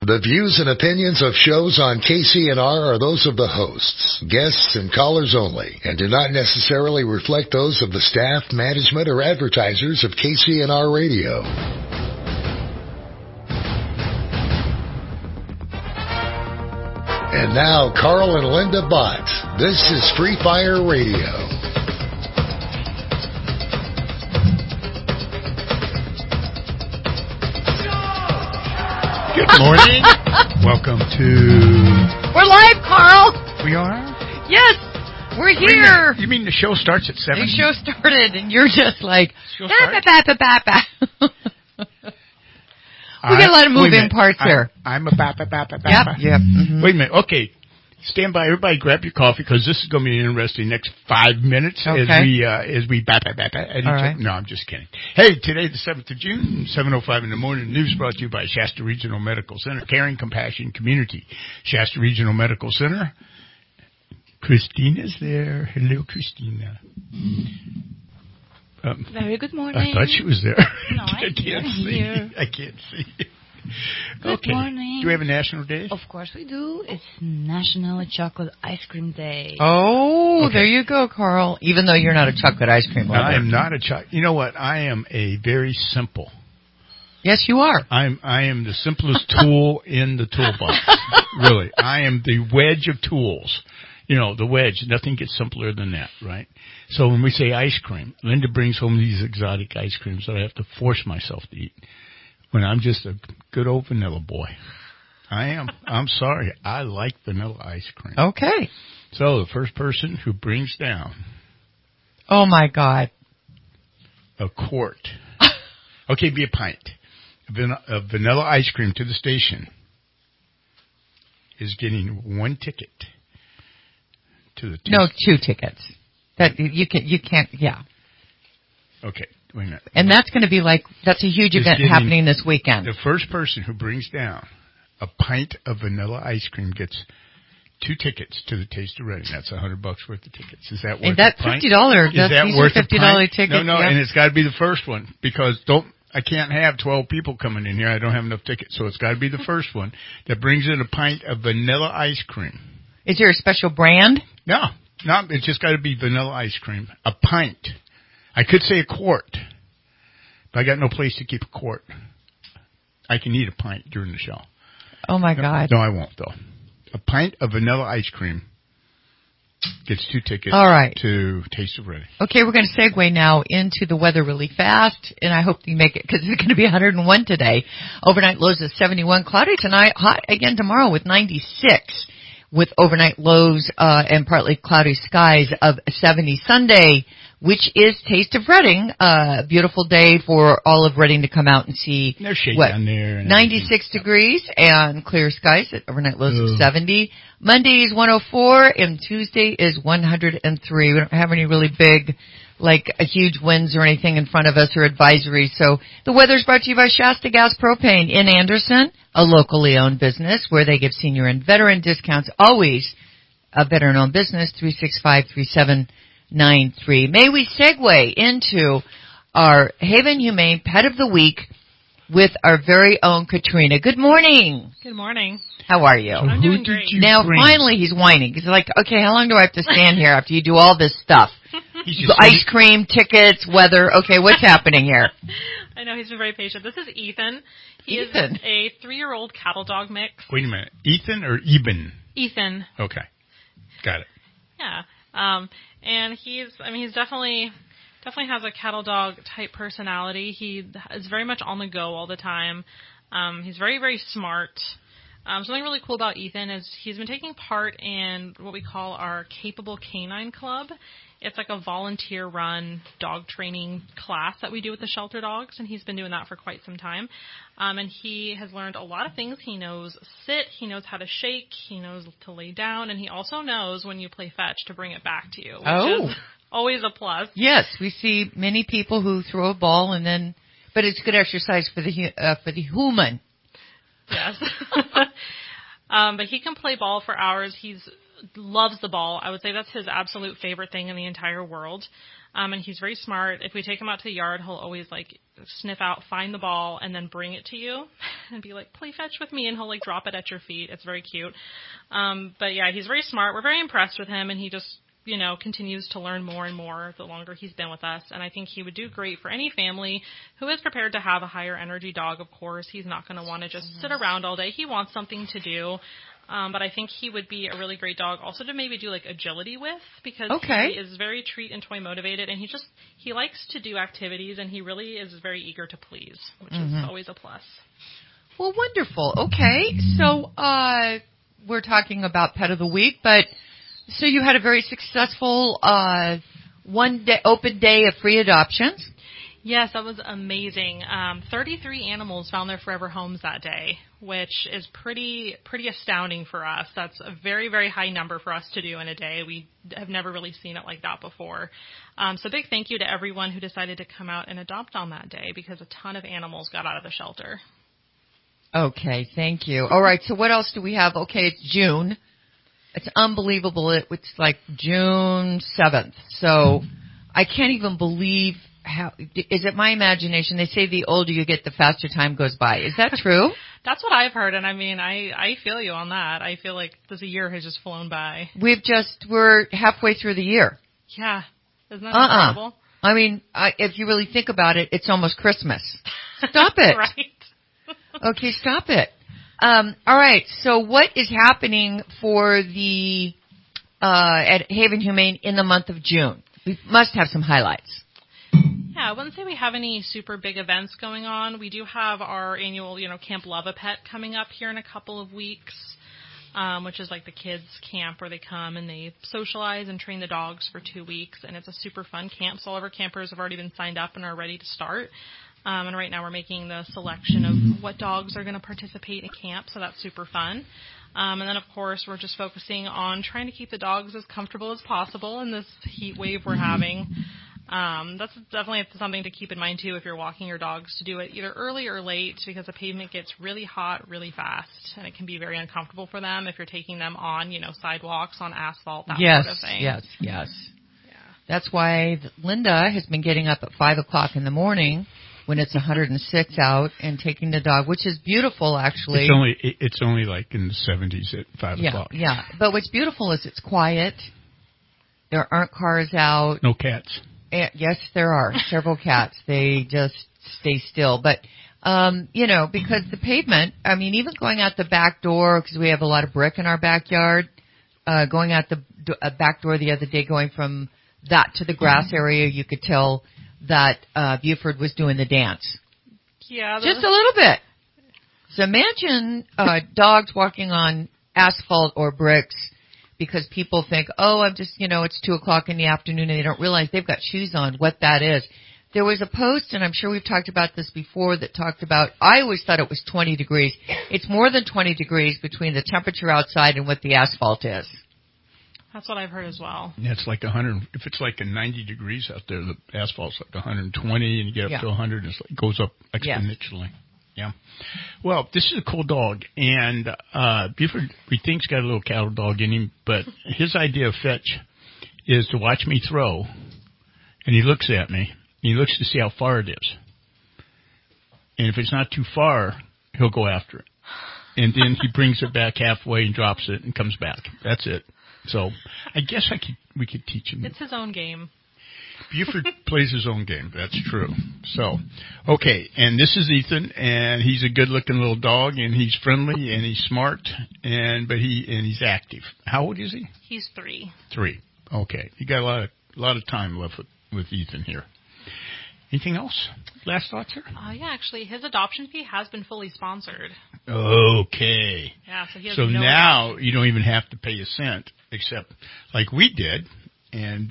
The views and opinions of shows on KCNR are those of the hosts, guests, and callers only, and do not necessarily reflect those of the staff, management, or advertisers of KCNR Radio. And now, Carl and Linda Bott. This is Free Fire Radio. Good morning. Welcome to... We're live, Carl. We are? Yes, we're here. You mean the show starts at 7? The show started, and you're just like... We got a lot of moving parts here. I'm a bap. Yep. Mm-hmm. Wait a minute. Okay. Stand by. Everybody grab your coffee because this is going to be an interesting next 5 minutes as we bap at each other. No, I'm just kidding. Hey, today the 7th of June, 7:05 in the morning. News brought to you by Shasta Regional Medical Center, Caring Compassion Community. Shasta Regional Medical Center. Christina's there. Hello, Christina. Very good morning. I thought she was there. No, I can't see. I can't see. Good morning. Do we have a national day? Of course we do. It's National Chocolate Ice Cream Day. Oh, okay. There you go, Carl. Even though you're not a chocolate ice cream lover. I am not a chocolate. You know what? I am a very simple. Yes, you are. I am the simplest tool in the toolbox. Really. I am the wedge of tools. You know, the wedge. Nothing gets simpler than that, right? So when we say ice cream, Linda brings home these exotic ice creams that I have to force myself to eat. When I'm just a good old vanilla boy. I am. I'm sorry. I like vanilla ice cream. Okay. So the first person who brings down. Oh, my God. A quart. Okay, be a pint. Of vanilla ice cream to the station is getting 1 ticket to the. No, 2 tickets. That you can't. Yeah. Okay. Wait a minute. And that's going to be that's a huge event happening this weekend. The first person who brings down a pint of vanilla ice cream gets 2 tickets to the Taste of Reading. That's $100 worth of tickets. Is that worth that $50? Is that worth $50 tickets? No, and it's got to be the first one because I can't have 12 people coming in here. I don't have enough tickets, so it's got to be the first one that brings in a pint of vanilla ice cream. Is there a special brand? No, it's just got to be vanilla ice cream. A pint. I could say a quart, but I got no place to keep a quart. I can eat a pint during the show. Oh, my God. No, I won't, though. A pint of vanilla ice cream gets 2 tickets to Taste of Reading. Okay, we're going to segue now into the weather really fast, and I hope you make it because it's going to be 101 today. Overnight lows of 71, cloudy tonight, hot again tomorrow with 96, with overnight lows and partly cloudy skies of 70 Sunday, which is Taste of Reading. Beautiful day for all of Reading to come out and see. There's shade down there. 96 degrees and clear skies at overnight lows of 70. Monday is 104 and Tuesday is 103. We don't have any really big, huge winds or anything in front of us or advisories. So the weather's brought to you by Shasta Gas Propane in Anderson, a locally owned business where they give senior and veteran discounts. Always a veteran-owned business, 365-3793. May we segue into our Haven Humane Pet of the Week with our very own Katrina. Good morning. Good morning. How are you? I'm doing great. Now, finally, he's whining. He's like, okay, how long do I have to stand here after you do all this stuff? Ice cream, tickets, weather. Okay, what's happening here? I know, he's been very patient. This is Ethan. He is Ethan. a 3-year-old cattle dog mix. Wait a minute. Ethan or Eben? Ethan. Okay. Got it. Yeah. And he's definitely has a cattle dog type personality. He is very much on the go all the time. He's very, very smart. Something really cool about Ethan is he's been taking part in what we call our Capable Canine Club. It's like a volunteer-run dog training class that we do with the shelter dogs, and he's been doing that for quite some time. And he has learned a lot of things. He knows sit, he knows how to shake, he knows to lay down, and he also knows when you play fetch to bring it back to you, which is always a plus. Yes, we see many people who throw a ball but it's good exercise for the human. Yes. But he can play ball for hours. He's loves the ball. I would say that's his absolute favorite thing in the entire world. And he's very smart. If we take him out to the yard, he'll always like sniff out, find the ball, and then bring it to you and be like, play fetch with me. And he'll like drop it at your feet. It's very cute. But yeah, he's very smart. We're very impressed with him, and he just, continues to learn more and more the longer he's been with us. And I think he would do great for any family who is prepared to have a higher energy dog. Of course, he's not going to want to just sit around all day. He wants something to do. But I think he would be a really great dog also to maybe do like agility with, because he is very treat and toy motivated, and he likes to do activities, and he really is very eager to please, which is always a plus. Well, wonderful. Okay. So, we're talking about Pet of the Week, but so you had a very successful, open day of free adoptions. Yes, that was amazing. 33 animals found their forever homes that day, which is pretty astounding for us. That's a very, very high number for us to do in a day. We have never really seen it like that before. So big thank you to everyone who decided to come out and adopt on that day, because a ton of animals got out of the shelter. Okay, thank you. All right, so what else do we have? Okay, it's June. It's unbelievable. It's like June 7th. So I can't even believe how. Is it my imagination? They say the older you get, the faster time goes by. Is that true? That's what I've heard, and I mean, I feel you on that. I feel like this year has just flown by. We're halfway through the year. Yeah. Isn't that incredible? I mean, if you really think about it, it's almost Christmas. Stop it. Right. Okay, stop it. All right. So what is happening for the at Haven Humane in the month of June? We must have some highlights. Yeah, I wouldn't say we have any super big events going on. We do have our annual, Camp Love a Pet coming up here in a couple of weeks, which is like the kids' camp where they come and they socialize and train the dogs for 2 weeks. And it's a super fun camp. So all of our campers have already been signed up and are ready to start. And right now we're making the selection of what dogs are going to participate in camp, so that's super fun. And then, of course, we're just focusing on trying to keep the dogs as comfortable as possible in this heat wave we're having. That's definitely something to keep in mind, too, if you're walking your dogs, to do it either early or late, because the pavement gets really hot really fast, and it can be very uncomfortable for them if you're taking them on, sidewalks, on asphalt, that sort of thing. Yes. Yeah. That's why Linda has been getting up at 5 o'clock in the morning when it's 106 out and taking the dog, which is beautiful, actually. It's only like in the 70s at 5 o'clock. Yeah. But what's beautiful is it's quiet. There aren't cars out. No cats. Yes, there are several cats. They just stay still. But, because the pavement, I mean, even going out the back door, because we have a lot of brick in our backyard, going out the back door the other day, going from that to the grass area, you could tell that Buford was doing the dance. Yeah. Just a little bit. So imagine dogs walking on asphalt or bricks because people think, I'm just, it's 2 o'clock in the afternoon, and they don't realize they've got shoes on, what that is. There was a post, and I'm sure we've talked about this before, that talked about, I always thought it was 20 degrees. It's more than 20 degrees between the temperature outside and what the asphalt is. That's what I've heard as well. Yeah, it's like 100. If it's like 90 degrees out there, the asphalt's like 120, and you get up to 100, and it goes up exponentially. Yeah. Well, this is a cool dog, and Buford, we think's got a little cattle dog in him, but his idea of fetch is to watch me throw, and he looks at me, and he looks to see how far it is. And if it's not too far, he'll go after it. And then he brings it back halfway and drops it and comes back. That's it. So I guess we could teach him. It's his own game. Buford plays his own game. That's true. So, okay. And this is Ethan, and he's a good-looking little dog, and he's friendly, and he's smart, but he's active. How old is he? He's 3. 3. Okay. You got a lot of time left with Ethan here. Anything else? Last thoughts here? Yeah, actually, his adoption fee has been fully sponsored. Okay. Yeah, so he has so no now adoption. You don't even have to pay a cent, except like we did, and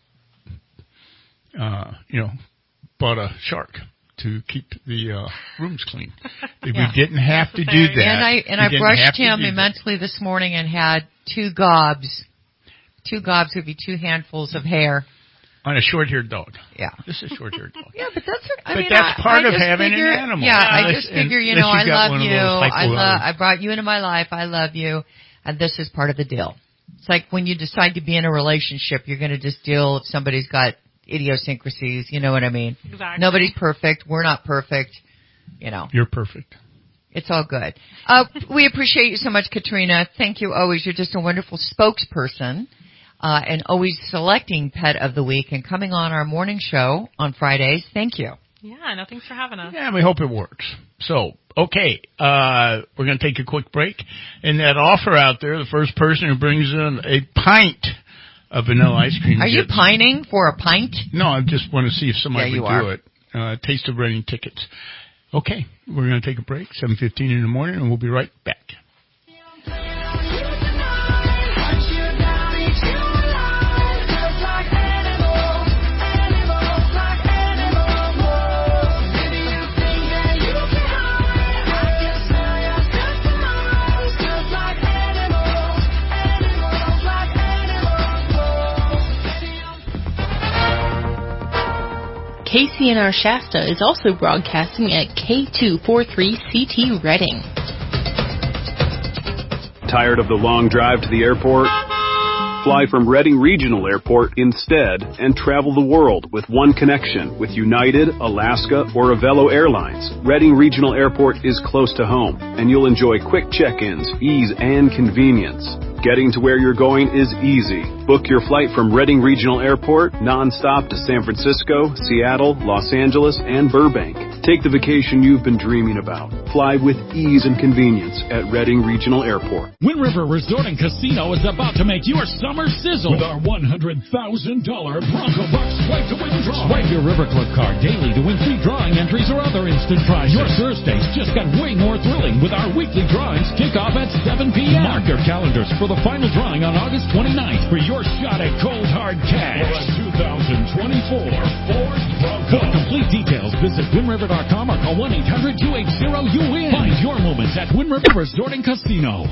bought a shark to keep the rooms clean. We didn't have to do that. And I brushed him immensely this morning and had 2 gobs. 2 gobs would be 2 handfuls of hair. On a short-haired dog. Yeah. This is a short-haired dog. Yeah, but that's that's part of having an animal. Yeah, I just figure, I love you. I brought you into my life. I love you. And this is part of the deal. It's like when you decide to be in a relationship, you're going to just deal if somebody's got idiosyncrasies. You know what I mean? Exactly. Nobody's perfect. We're not perfect. You know. You're perfect. It's all good. We appreciate you so much, Katrina. Thank you always. You're just a wonderful spokesperson. And always selecting Pet of the Week and coming on our morning show on Fridays. Thank you. Yeah, no, thanks for having us. Yeah, we hope it works. So, okay, we're going to take a quick break. And that offer out there, the first person who brings in a pint of vanilla ice cream. Are you pining for a pint? No, I just want to see if somebody would do are. it. Taste of Reading tickets. Okay, we're going to take a break, 7:15 in the morning, and we'll be right back. KCNR Shasta is also broadcasting at K243CT Reading. Tired of the long drive to the airport? Fly from Reading Regional Airport instead and travel the world with one connection with United, Alaska, or Avelo Airlines. Reading Regional Airport is close to home, and you'll enjoy quick check-ins, ease, and convenience. Getting to where you're going is easy. Book your flight from Reading Regional Airport nonstop to San Francisco, Seattle, Los Angeles, and Burbank. Take the vacation you've been dreaming about. Fly with ease and convenience at Reading Regional Airport. Wind River Resort and Casino is about to make your summer sizzle with our $100,000 Bronco Bucks Swipe to Win draw. Swipe your River Club card daily to win free drawing entries or other instant prizes. Your Thursdays just got way more thrilling with our weekly drawings kick off at 7 p.m. Mark your calendars for the final drawing on August 29th for your shot at cold hard cash. For a 2024 Ford Bronco. For complete details, visit WindRiver.com or call 1-800-280-UWIN. Find your moments at Wind River Resort and Casino.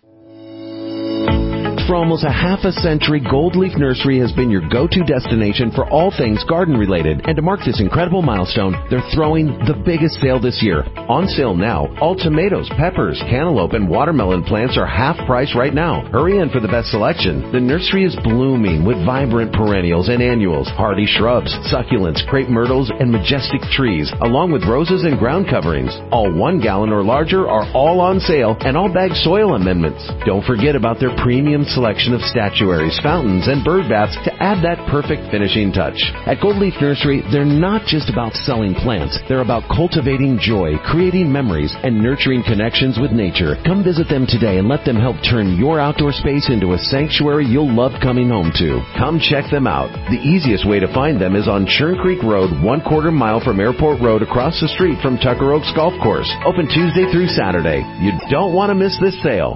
For almost a half a century, Gold Leaf Nursery has been your go-to destination for all things garden-related. And to mark this incredible milestone, they're throwing the biggest sale this year. On sale now, all tomatoes, peppers, cantaloupe, and watermelon plants are half price right now. Hurry in for the best selection. The nursery is blooming with vibrant perennials and annuals, hardy shrubs, succulents, crepe myrtles, and majestic trees, along with roses and ground coverings. All 1 gallon or larger are all on sale, and all bag soil amendments. Don't forget about their premium selection of statuaries, fountains, and bird baths to add that perfect finishing touch. At Gold Leaf Nursery, they're not just about selling plants. They're about cultivating joy, creating memories, and nurturing connections with nature. Come visit them today and let them help turn your outdoor space into a sanctuary you'll love coming home to. Come check them out. The easiest way to find them is on Churn Creek Road, 1/4 mile from Airport Road across the street from Tucker Oaks Golf Course. Open Tuesday through Saturday. You don't want to miss this sale.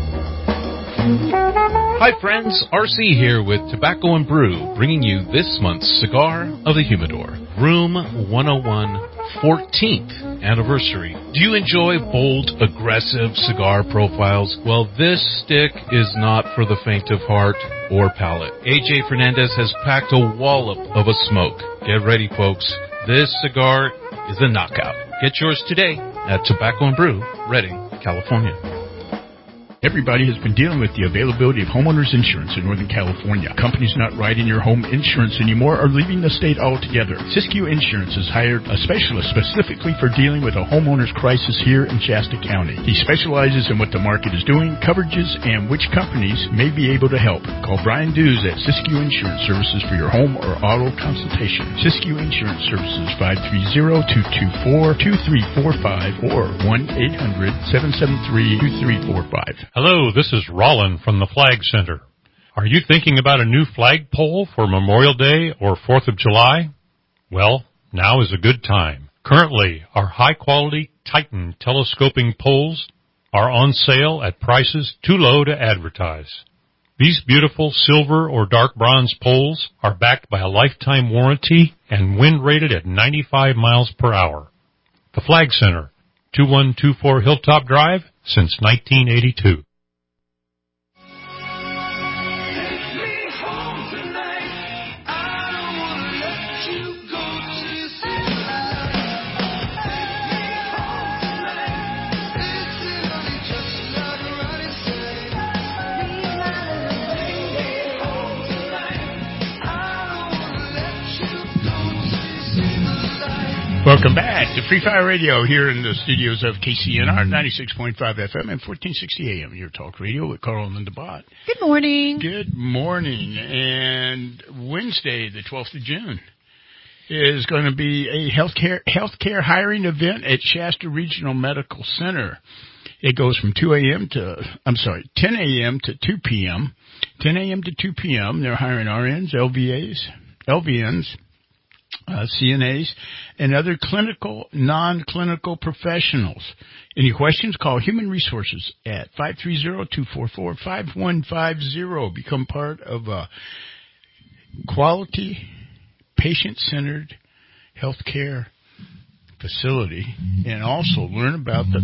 Hi friends, RC here with Tobacco and Brew, bringing you this month's Cigar of the Humidor, Room 101, 14th anniversary. Do you enjoy bold, aggressive cigar profiles? Well, this stick is not for the faint of heart or palate. AJ Fernandez has packed a wallop of a smoke. Get ready, folks. This cigar is a knockout. Get yours today at Tobacco and Brew, Redding, California. Everybody has been dealing with the availability of homeowners insurance in Northern California. Companies not writing your home insurance anymore are leaving the state altogether. Siskiyou Insurance has hired a specialist specifically for dealing with a homeowner's crisis here in Shasta County. He specializes in what the market is doing, coverages, and which companies may be able to help. Call Brian Dews at Siskiyou Insurance Services for your home or auto consultation. Siskiyou Insurance Services, 530-224-2345 or 1-800-773-2345. Hello, this is Rollin from the Flag Center. Are you thinking about a new flagpole for Memorial Day or 4th of July? Well, now is a good time. Currently, our high-quality Titan telescoping poles are on sale at prices too low to advertise. These beautiful silver or dark bronze poles are backed by a lifetime warranty and wind rated at 95 miles per hour. The Flag Center, 2124 Hilltop Drive, since 1982. Welcome back to Free Fire Radio here in the studios of KCNR 96.5 FM and 1460 AM. Your talk radio with Carl and Linda Bott. Good morning. Good morning. And Wednesday, the 12th of June, is going to be a healthcare hiring event at Shasta Regional Medical Center. It goes from 10 a.m. to 2 p.m. 10 a.m. to 2 p.m. They're hiring RNs, LVNs, CNAs, and other clinical, non-clinical professionals. Any questions? Call Human Resources at 530-244-5150. Become part of a quality, patient-centered healthcare facility, and also learn about the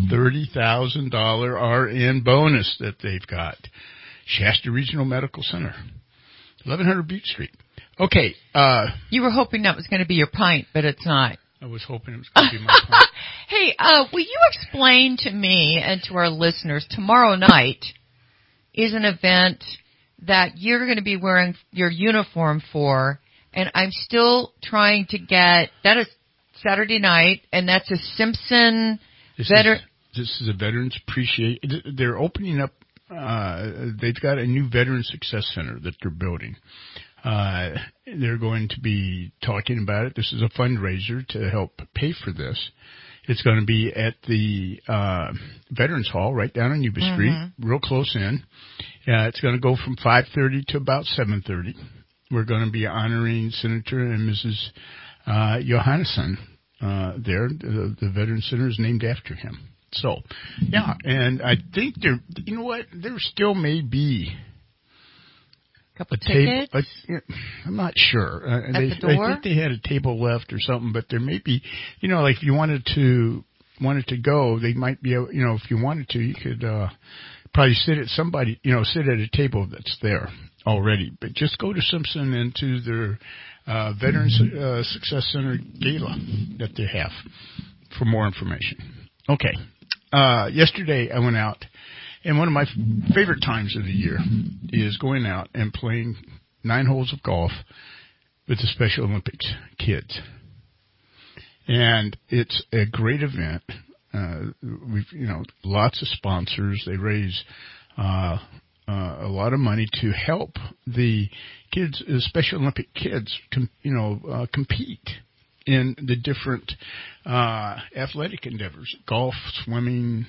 $30,000 RN bonus that they've got. Shasta Regional Medical Center, 1100 Butte Street. Okay. You were hoping that was going to be your pint, but it's not. I was hoping it was going to be my pint. Hey, will you explain to me and to our listeners, tomorrow night is an event that you're going to be wearing your uniform for, and I'm still trying to get, that is Saturday night, and that's a Simpson veteran. This is a Veterans Appreciation. They're opening up, they've got a new Veteran Success Center that they're building. They're going to be talking about it. This is a fundraiser to help pay for this. It's going to be at the Veterans Hall right down on Yuba Street, real close in. It's going to go from 5:30 to about 7:30. We're going to be honoring Senator and Mrs. Johannesson there. The Veterans Center is named after him. So, yeah, and I think there still may be couple tickets? I'm not sure. At the door? I think they had a table left or something, but there may be, like if you wanted to go, they might be able, if you wanted to, you could probably sit at sit at a table that's there already. But just go to Simpson and to their Veterans Success Center Gala that they have for more information. Okay. Yesterday I went out. And one of my favorite times of the year is going out and playing 9 holes of golf with the Special Olympics kids. And it's a great event. We've, lots of sponsors. They raise a lot of money to help the kids, the Special Olympic kids, compete in the different athletic endeavors: golf, swimming,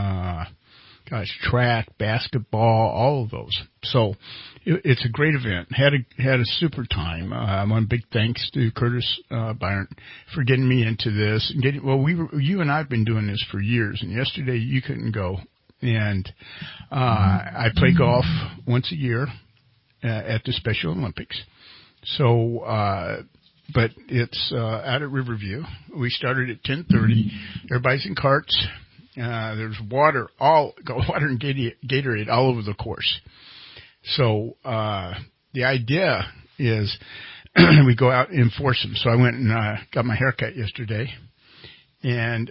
track, basketball, all of those. So it's a great event. Had a super time. I want big thanks to Curtis Byron for getting me into this. You and I have been doing this for years, and yesterday you couldn't go. And I play golf once a year at the Special Olympics. So, but it's out at Riverview. We started at 10:30. Everybody's in carts. There's water and Gatorade all over the course. So the idea is we go out and enforce them. So I went and got my hair cut yesterday, and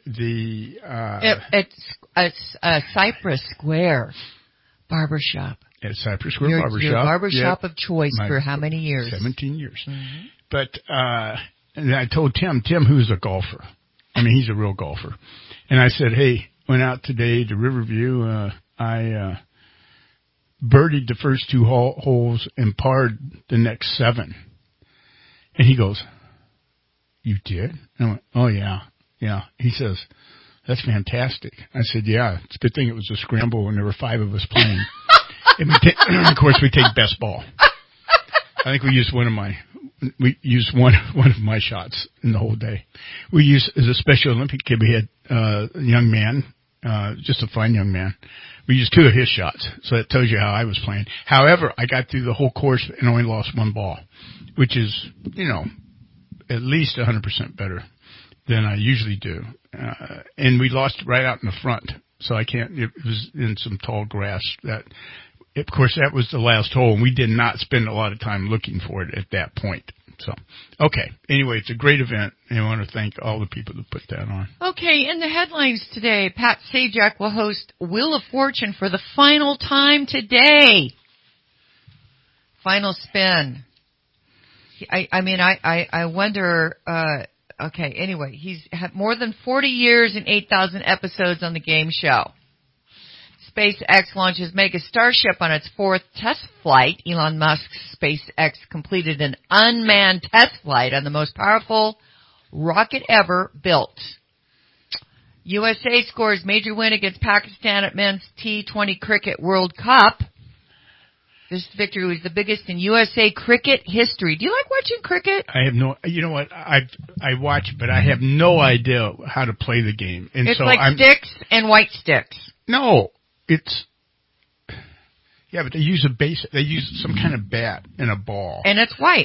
it's Cypress Square Barbershop. At Cypress Square Barbershop. Your barbershop of choice for how many years? 17 years. Mm-hmm. But and I told Tim, who's a golfer. I mean, he's a real golfer. And I said, hey, went out today to Riverview. I birdied the first 2 holes and parred the next 7. And he goes, you did? And I went, oh, yeah. He says, that's fantastic. I said, yeah, it's a good thing it was a scramble and there were 5 of us playing. And of course, we take best ball. I think we used one of my shots in the whole day. We used, as a Special Olympic kid, we had a young man, just a fine young man. We used 2 of his shots, so that tells you how I was playing. However, I got through the whole course and only lost 1 ball, which is, at least 100% better than I usually do. And we lost right out in the front, so it was in some tall grass that. Of course, that was the last hole, and we did not spend a lot of time looking for it at that point. So, okay. Anyway, it's a great event, and I want to thank all the people that put that on. Okay, in the headlines today, Pat Sajak will host Wheel of Fortune for the final time today. Final spin. I wonder, Okay, anyway, he's had more than 40 years and 8,000 episodes on the game show. SpaceX launches Mega Starship on its 4th test flight. Elon Musk's SpaceX completed an unmanned test flight on the most powerful rocket ever built. USA scores major win against Pakistan at men's T20 Cricket World Cup. This victory was the biggest in USA cricket history. Do you like watching cricket? I have no. You know what? I watch, but I have no idea how to play the game. And it's so like sticks and white sticks. No, it's. Yeah, but they use a base. They use some kind of bat and a ball. And it's white.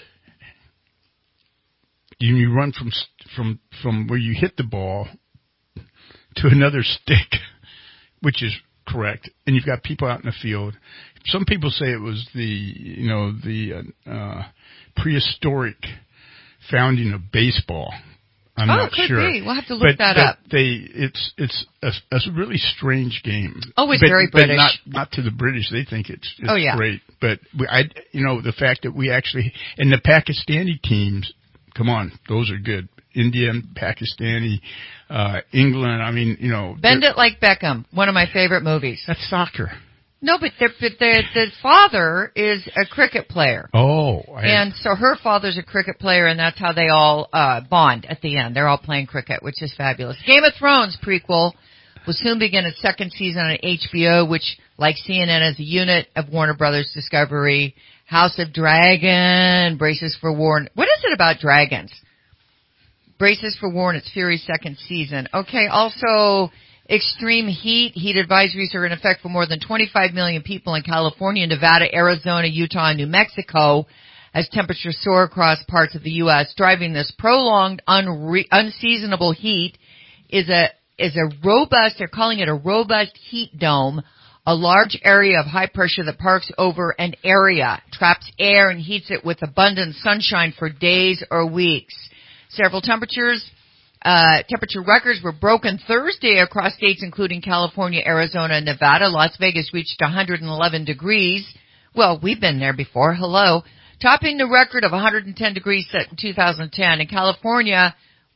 You run from where you hit the ball to another stick, which is correct. And you've got people out in the field. Some people say it was the prehistoric founding of baseball. I'm not could sure. Be. We'll have to look that up. It's a really strange game. Oh, it's very British. But not to the British. They think it's great. But the fact that we actually, and the Pakistani teams, come on, those are good. India, Pakistani, England. I mean, Bend It Like Beckham, one of my favorite movies. That's soccer. No, but the father is a cricket player. Oh. And so her father's a cricket player, and that's how they all bond at the end. They're all playing cricket, which is fabulous. Game of Thrones prequel will soon begin its 2nd season on HBO, which, like CNN, is a unit of Warner Brothers Discovery. House of Dragon, braces for war. What is it about dragons? Braces for war in its Fury 2nd season. Okay, also extreme heat advisories are in effect for more than 25 million people in California, Nevada, Arizona, Utah, and New Mexico as temperatures soar across parts of the U.S. Driving this prolonged, unseasonable heat is a robust, they're calling it a robust heat dome, a large area of high pressure that parks over an area, traps air and heats it with abundant sunshine for days or weeks. Several temperature records were broken Thursday across states including California, Arizona, and Nevada. Las Vegas reached 111 degrees. Well, we've been there before. Hello. Topping the record of 110 degrees set in 2010. In California,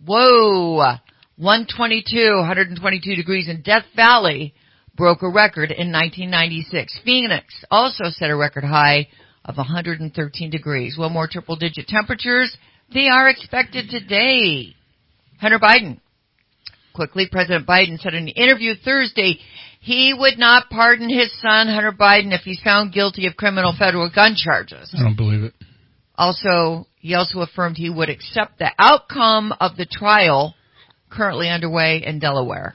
122 degrees in Death Valley broke a record in 1996. Phoenix also set a record high of 113 degrees. Well, more triple-digit temperatures. They are expected today. Hunter Biden. Quickly, President Biden said in an interview Thursday he would not pardon his son, Hunter Biden, if he's found guilty of criminal federal gun charges. I don't believe it. He also affirmed he would accept the outcome of the trial currently underway in Delaware.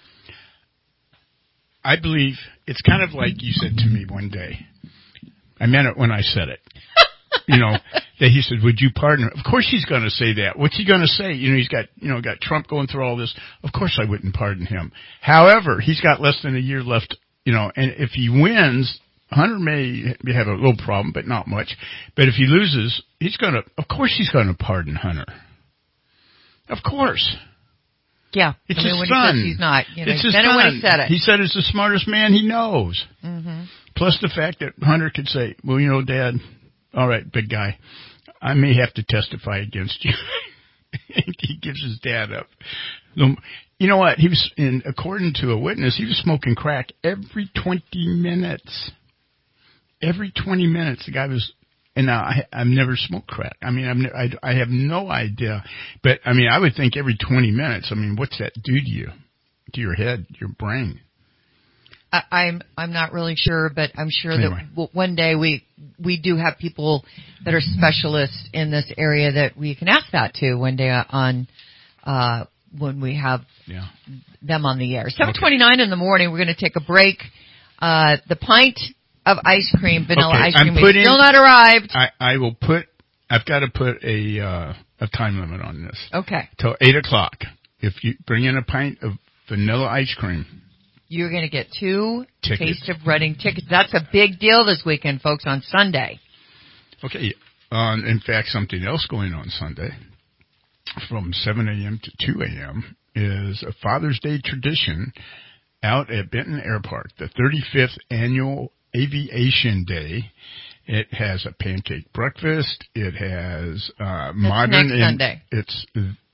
I believe it's kind of like you said to me one day. I meant it when I said it. That he said, would you pardon him? Of course he's going to say that. What's he going to say? He's got Trump going through all this. Of course I wouldn't pardon him. However, he's got less than a year left, and if he wins, Hunter may have a little problem, but not much. But if he loses, of course he's going to pardon Hunter. Of course. Yeah. It's his when son. He says he's not. It's his son. When he said it. He said it's the smartest man he knows. Mm-hmm. Plus the fact that Hunter could say, well, Dad, all right, big guy, I may have to testify against you. He gives his dad up. You know what? According to a witness, he was smoking crack every 20 minutes. Every 20 minutes, the guy was. And now I've never smoked crack. I mean, I have no idea. But I mean, I would think every 20 minutes. I mean, what's that do to you, to your head, your brain? I'm not really sure, but I'm sure that one day we do have people that are specialists in this area that we can ask that to one day on when we have them on the air. 7:29 in the morning. We're going to take a break. The pint of ice cream, vanilla ice cream, is still not arrived. I've got to put a time limit on this. Okay. Till 8:00. If you bring in a pint of vanilla ice cream, you're going to get 2 tickets. Taste of Reading tickets. That's a big deal this weekend, folks, on Sunday. Okay. In fact, something else going on Sunday from 7 a.m. to 2 a.m. is a Father's Day tradition out at Benton Airport, the 35th annual Aviation Day. It has a pancake breakfast. It has modern. Next Sunday. It's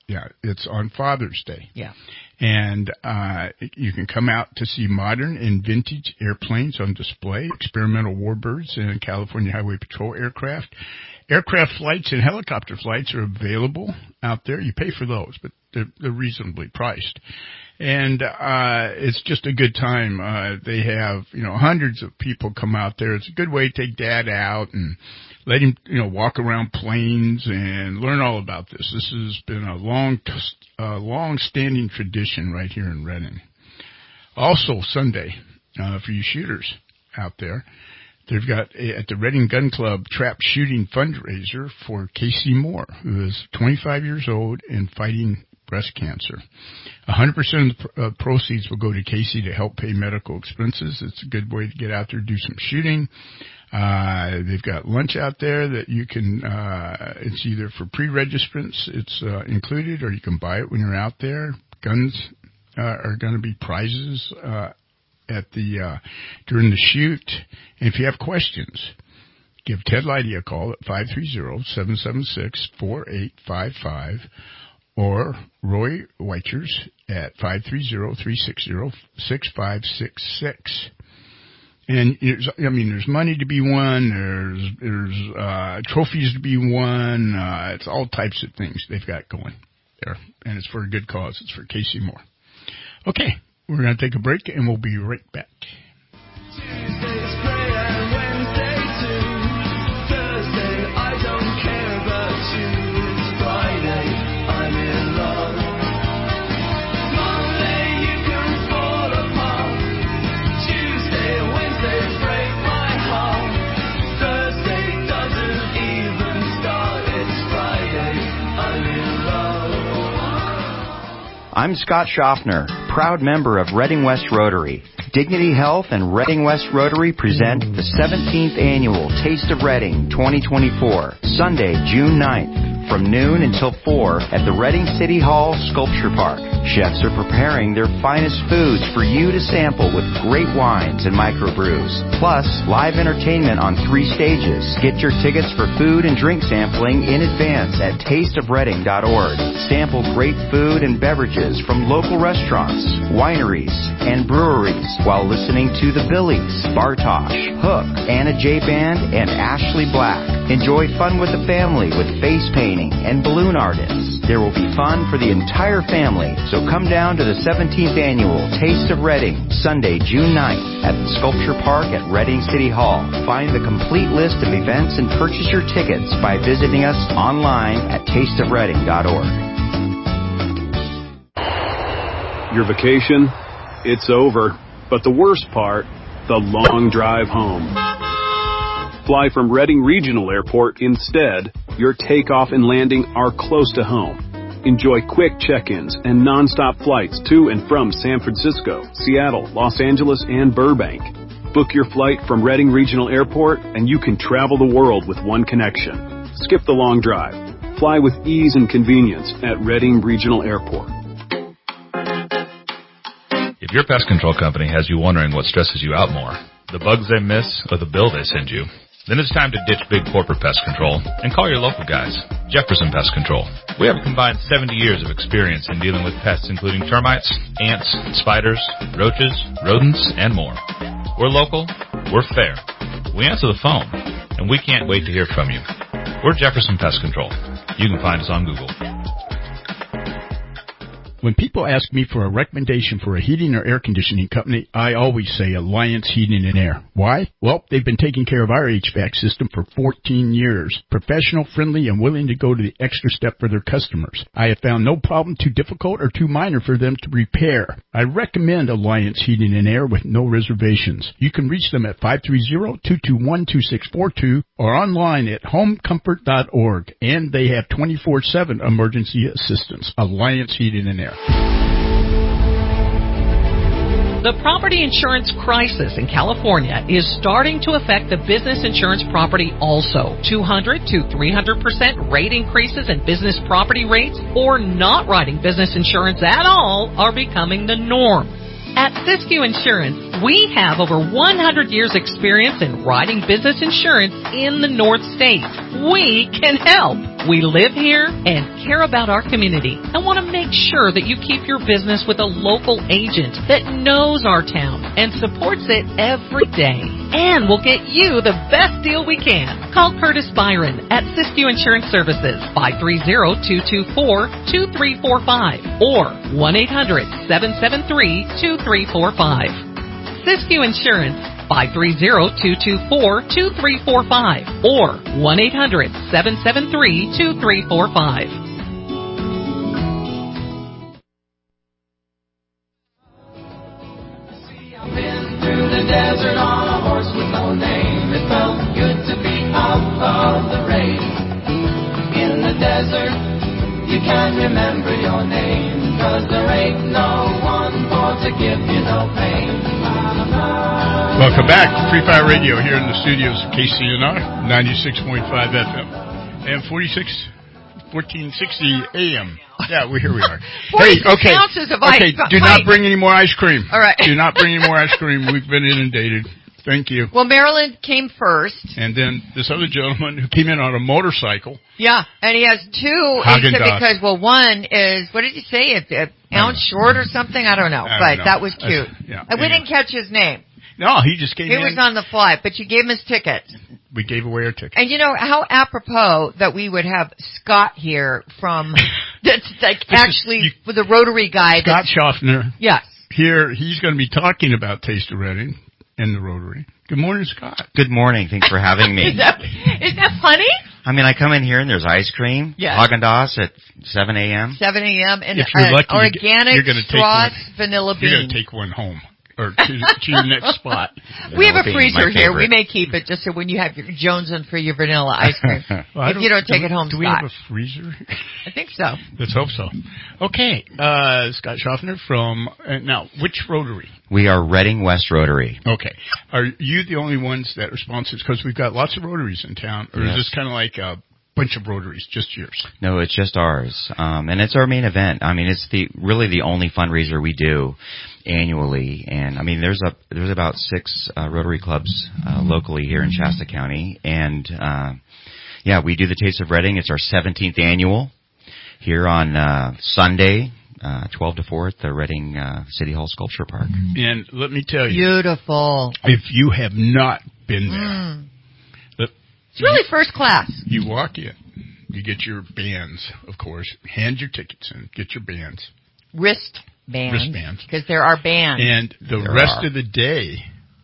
Yeah, it's on Father's Day. Yeah. And you can come out to see modern and vintage airplanes on display, experimental warbirds and California Highway Patrol aircraft. Aircraft flights and helicopter flights are available out there. You pay for those, but they're reasonably priced. And it's just a good time. They have, hundreds of people come out there. It's a good way to take Dad out and let him, walk around planes and learn all about this. This has been a long-standing tradition right here in Redding. Also, Sunday, for you shooters out there, they've got at the Redding Gun Club trap shooting fundraiser for Casey Moore, who is 25 years old and fighting breast cancer. 100% of the proceeds will go to Casey to help pay medical expenses. It's a good way to get out there and do some shooting. They've got lunch out there that you can, it's either for pre-registrants, it's included, or you can buy it when you're out there. Guns are going to be prizes at the during the shoot. And if you have questions, give Ted Leidy a call at 530-776-4855 or Roy Weichers at 530-360-6566. And there's money to be won. There's trophies to be won. It's all types of things they've got going there, and it's for a good cause. It's for Casey Moore. Okay, we're going to take a break, and we'll be right back. Tuesday's great and Wednesday too. Thursday I don't care about you. It's Friday, I'm in love. Monday you can fall apart. Tuesday and Wednesday break my heart. Thursday doesn't even start. It's Friday, I'm in love. I'm Scott Schaffner, proud member of Redding West Rotary. Dignity Health and Redding West Rotary present the 17th Annual Taste of Redding 2024, Sunday, June 9th, from noon until 4 at the Redding City Hall Sculpture Park. Chefs are preparing their finest foods for you to sample with great wines and microbrews. Plus, live entertainment on 3 stages. Get your tickets for food and drink sampling in advance at tasteofredding.org. Sample great food and beverages from local restaurants, wineries, and breweries while listening to the Billies, Bartosh, Hook, Anna J. Band, and Ashley Black. Enjoy fun with the family with face painting and balloon artists. There will be fun for the entire family, so come down to the 17th Annual Taste of Redding, Sunday, June 9th at the Sculpture Park at Redding City Hall. Find the complete list of events and purchase your tickets by visiting us online at tasteofredding.org. Your vacation, it's over. But the worst part, the long drive home. Fly from Redding Regional Airport instead. Your takeoff and landing are close to home. Enjoy quick check-ins and non-stop flights to and from San Francisco, Seattle, Los Angeles, and Burbank. Book your flight from Redding Regional Airport and you can travel the world with one connection. Skip the long drive. Fly with ease and convenience at Redding Regional Airport. If your pest control company has you wondering what stresses you out more, the bugs they miss or the bill they send you, then it's time to ditch big corporate pest control and call your local guys, Jefferson Pest Control. We have a combined 70 years of experience in dealing with pests including termites, ants, spiders, roaches, rodents, and more. We're local, we're fair, we answer the phone, and we can't wait to hear from you. We're Jefferson Pest Control. You can find us on Google. When people ask me for a recommendation for a heating or air conditioning company, I always say Alliance Heating and Air. Why? Well, they've been taking care of our HVAC system for 14 years. Professional, friendly, and willing to go to the extra step for their customers. I have found no problem too difficult or too minor for them to repair. I recommend Alliance Heating and Air with no reservations. You can reach them at 530-221-2642 or online at homecomfort.org. And they have 24/7 emergency assistance. Alliance Heating and Air. The property insurance crisis in California is starting to affect the business insurance property also. 200 to 300% rate increases in business property rates or not writing business insurance at all are becoming the norm. At Siskiyou Insurance, we have over 100 years experience in writing business insurance in the North States. We can help. We live here and care about our community and want to make sure that you keep your business with a local agent that knows our town and supports it every day. And we'll get you the best deal we can. Call Curtis Byron at Siskiyou Insurance Services, 530-224-2345 or 1-800-773-2345. Siskiyou Insurance, 530-224-2345 or 1-800-773-2345. Through the desert on a horse with no name. It felt good to be out of the rain. In the desert, you can't remember your name, 'cause there ain't no one for to give you no pain. Welcome back to Free Fire Radio here in the studios of KCNR, 96.5 FM and 1460 AM. Yeah, here we are. Hey, okay. Ounces of okay, ice. do not bring any more ice cream. All right. Do not bring any more ice cream. We've been inundated. Thank you. Well, Maryland came first. And then this other gentleman who came in on a motorcycle. Yeah, and he has two. Haagen-Dazs. Because, well, one is, what did you say, an ounce short or something? I don't know. That was cute. Yeah. And we didn't catch his name. No, he just came in. He was on the fly, but you gave him his ticket. We gave away our ticket. And you know, how apropos that we would have Scott here from, that's like for the Rotary guy. Scott Schaffner. Yes. Here, he's going to be talking about Taste of Reading and the Rotary. Good morning, Scott. Good morning. Thanks for having me. Is that funny? I mean, I come in here and there's ice cream. Yes. Haagen-Dazs at 7 a.m. 7 a.m. and if you're lucky, organic you're gonna take Straws one, vanilla bean. You're going to take one home. Or to your next spot. We have a Vanilla bean, freezer my here. We favorite. may keep it just so when you have your Jonesin for your vanilla ice cream. Well, if you don't take it home, do we Scott. have a freezer? I think so. Let's hope so. Okay, Scott Schaffner from, now, which Rotary? We are Reading West Rotary. Okay. Are you the only ones that are sponsors? Because we've got lots of Rotaries in town. Or Yes. is this kind of like a bunch of Rotaries, just yours? No, it's just ours. And it's our main event. I mean, it's really the only fundraiser we do annually. And I mean, there's about 6 Rotary clubs locally here in Shasta County. And yeah, we do the Taste of Reading. It's our 17th annual here on Sunday, 12 to 4 at the Reading City Hall Sculpture Park. And let me tell you. Beautiful. If you have not been there. It's really first class. You walk in. You get your bands, of course. Hand your tickets in. Get your bands. Wristbands. Because there are bands. And the rest of the day,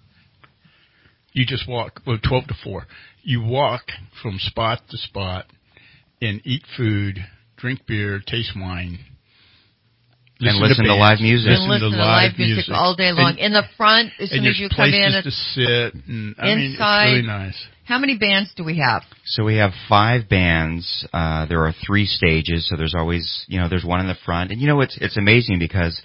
you just walk, 12 to 4. You walk from spot to spot and eat food, drink beer, taste wine. And listen to live music. And listen to live music all day long. In the front, as soon as you come in. And there's places to sit. And, I mean, it's inside. really nice. How many bands do we have? So we have 5 bands. There are 3 stages, so there's always, there's one in the front. And it's amazing because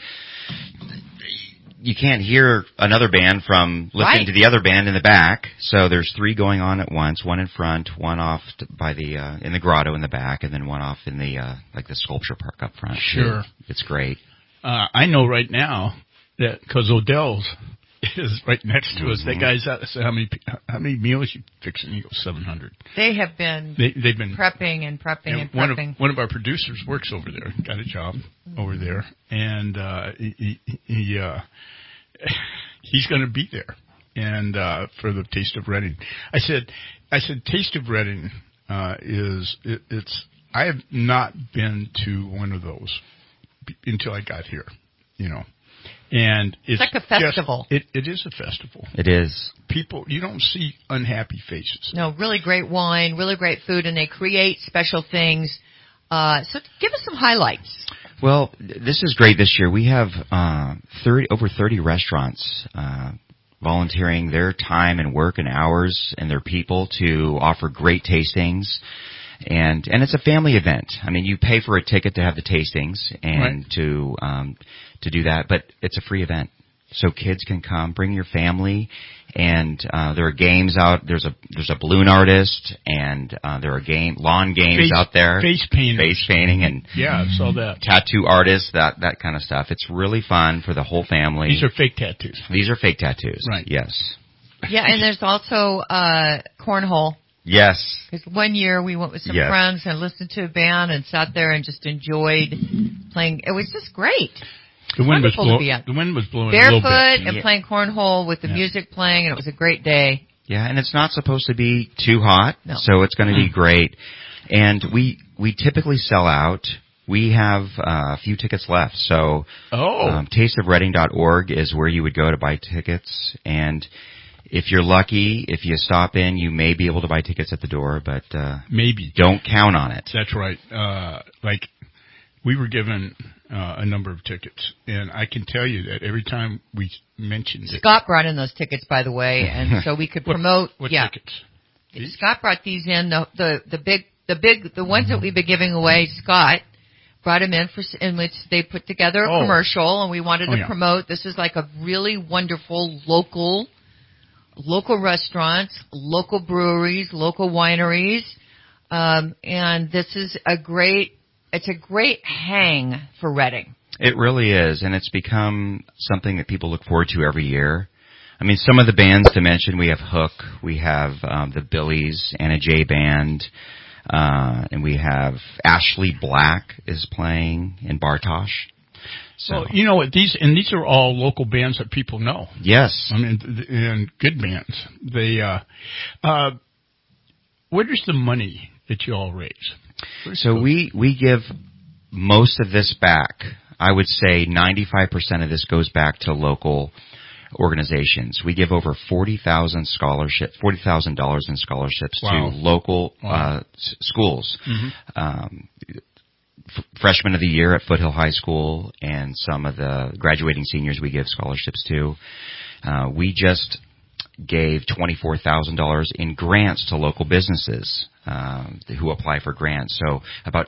you can't hear another band from listening to the other band in the back. So there's 3 going on at once, one in front, one off by the in the grotto in the back, and then one off in the like the sculpture park up front. Sure. It's great. I know right now that because Odell's is right next to us. That guy's out. So how many meals you fixing? He goes 700. They have been. They've been prepping and prepping and prepping. One of our producers works over there. Got a job over there, and he's going to be there, and for the Taste of Reading. I said, Taste of Reading it's. I have not been to one of those until I got here, And it's like a festival. It is a festival. It is. People, you don't see unhappy faces. No, really great wine, really great food, and they create special things. So give us some highlights. Well, this is great this year. We have over 30 restaurants volunteering their time and work and hours and their people to offer great tastings. And it's a family event. I mean, you pay for a ticket to have the tastings and to do that, but it's a free event. So kids can come, bring your family, and there are games out. There's a balloon artist, and there are lawn games out there. Face painting, and I saw that. Tattoo artists, that kind of stuff. It's really fun for the whole family. These are fake tattoos. These are fake tattoos. Right. Yes. Yeah, and there's also cornhole. Yes. Because one year we went with some Yes. friends and listened to a band and sat there and just enjoyed playing. It was just great. The wind was Wonderful to be out. The wind was blowing a little Barefoot bit. and playing cornhole with the music playing, and it was a great day. Yeah, and it's not supposed to be too hot, No. so it's going to be great. And we typically sell out. We have a few tickets left, so tasteofreading.org is where you would go to buy tickets. And if you're lucky, if you stop in, you may be able to buy tickets at the door, but maybe don't count on it. That's right. Like we were given a number of tickets, and I can tell you that every time we mentioned it. Scott brought in those tickets, by the way, and so we could promote. What tickets? Scott brought these in. The ones that we've been giving away. Scott brought them in which they put together a commercial, and we wanted to promote. This is like a really wonderful local restaurants, local breweries, local wineries, and this is it's a great hang for Reading. It really is, and it's become something that people look forward to every year. I mean, some of the bands to mention, we have Hook, we have the Billies, Anna J Band, and we have Ashley Black is playing in Bartosh. So, well, you know what? These are all local bands that people know. Yes. I mean, and good bands. They, where's the money that you all raise? So we give most of this back. I would say 95% of this goes back to local organizations. We give over $40,000 in scholarships to local schools. Mm-hmm. Freshman of the year at Foothill High School, and some of the graduating seniors we give scholarships to. We just gave $24,000 in grants to local businesses who apply for grants. So about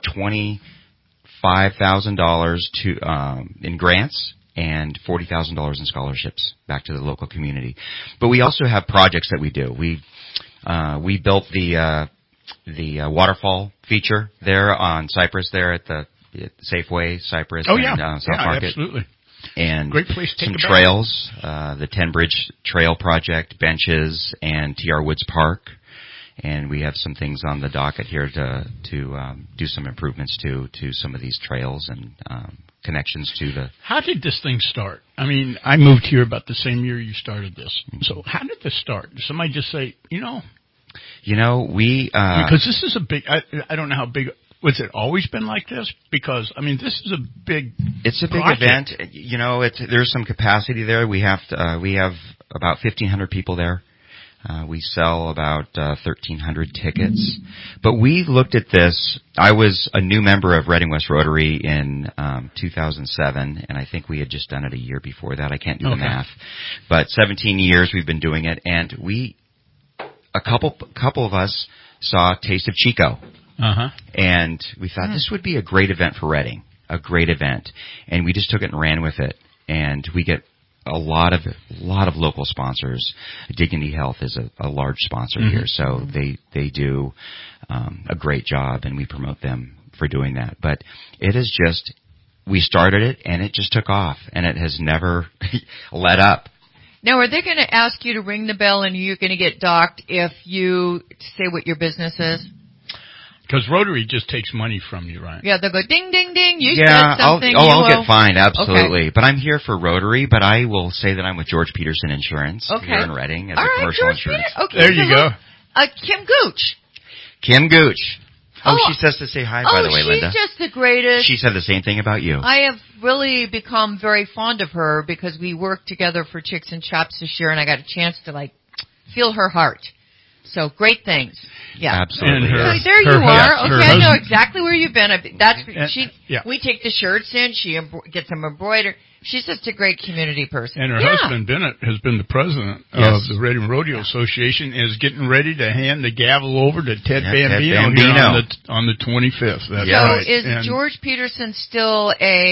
$25,000 in grants and $40,000 in scholarships back to the local community. But we also have projects that we do. We built the waterfall feature there on Cypress there at the Safeway Cypress and South Market. Absolutely. And great place to some take a trails, the 10 Bridge Trail Project, benches, and TR Woods Park. And we have some things on the docket here to do some improvements to some of these trails and connections to the... How did this thing start? I mean, I moved here about the same year you started this. So how did this start? Did somebody just say, we... because this is a big... I don't know how big... Was it always been like this? Because, I mean, this is a big... It's a big project. event. There's some capacity there. We have about 1,500 people there. We sell about 1,300 tickets. But we looked at this. I was a new member of Reading West Rotary in 2007, and I think we had just done it a year before that. I can't do the math. But 17 years we've been doing it, and a couple of us saw Taste of Chico. Uh-huh. And we thought this would be a great event for Reading, a great event. And we just took it and ran with it. And we get a lot of local sponsors. Dignity Health is a large sponsor here, so they do a great job, and we promote them for doing that. But it is just, we started it, and it just took off, and it has never let up. Now, are they going to ask you to ring the bell, and you're going to get docked if you say what your business is? Because Rotary just takes money from you, right? Yeah, they'll go ding, ding, ding. You said something. I'll get fined, absolutely. Okay. But I'm here for Rotary, but I will say that I'm with George Peterson Insurance here in Reading as a commercial insurance. There you go. Kim Gooch. Kim Gooch. Oh, she says to say hi, by the way, Linda. She's just the greatest. She said the same thing about you. I have really become very fond of her because we worked together for Chicks and Chops this year, and I got a chance to, feel her heart. So, great things. Yeah. Absolutely. So there you are. Okay, I know exactly where you've been. We take the shirts in. She gets them embroidered. She's just a great community person. And her husband, Bennett, has been the president of the Reading Rodeo Association, and is getting ready to hand the gavel over to Ted Bambino here on the 25th. That's right. Is George Peterson still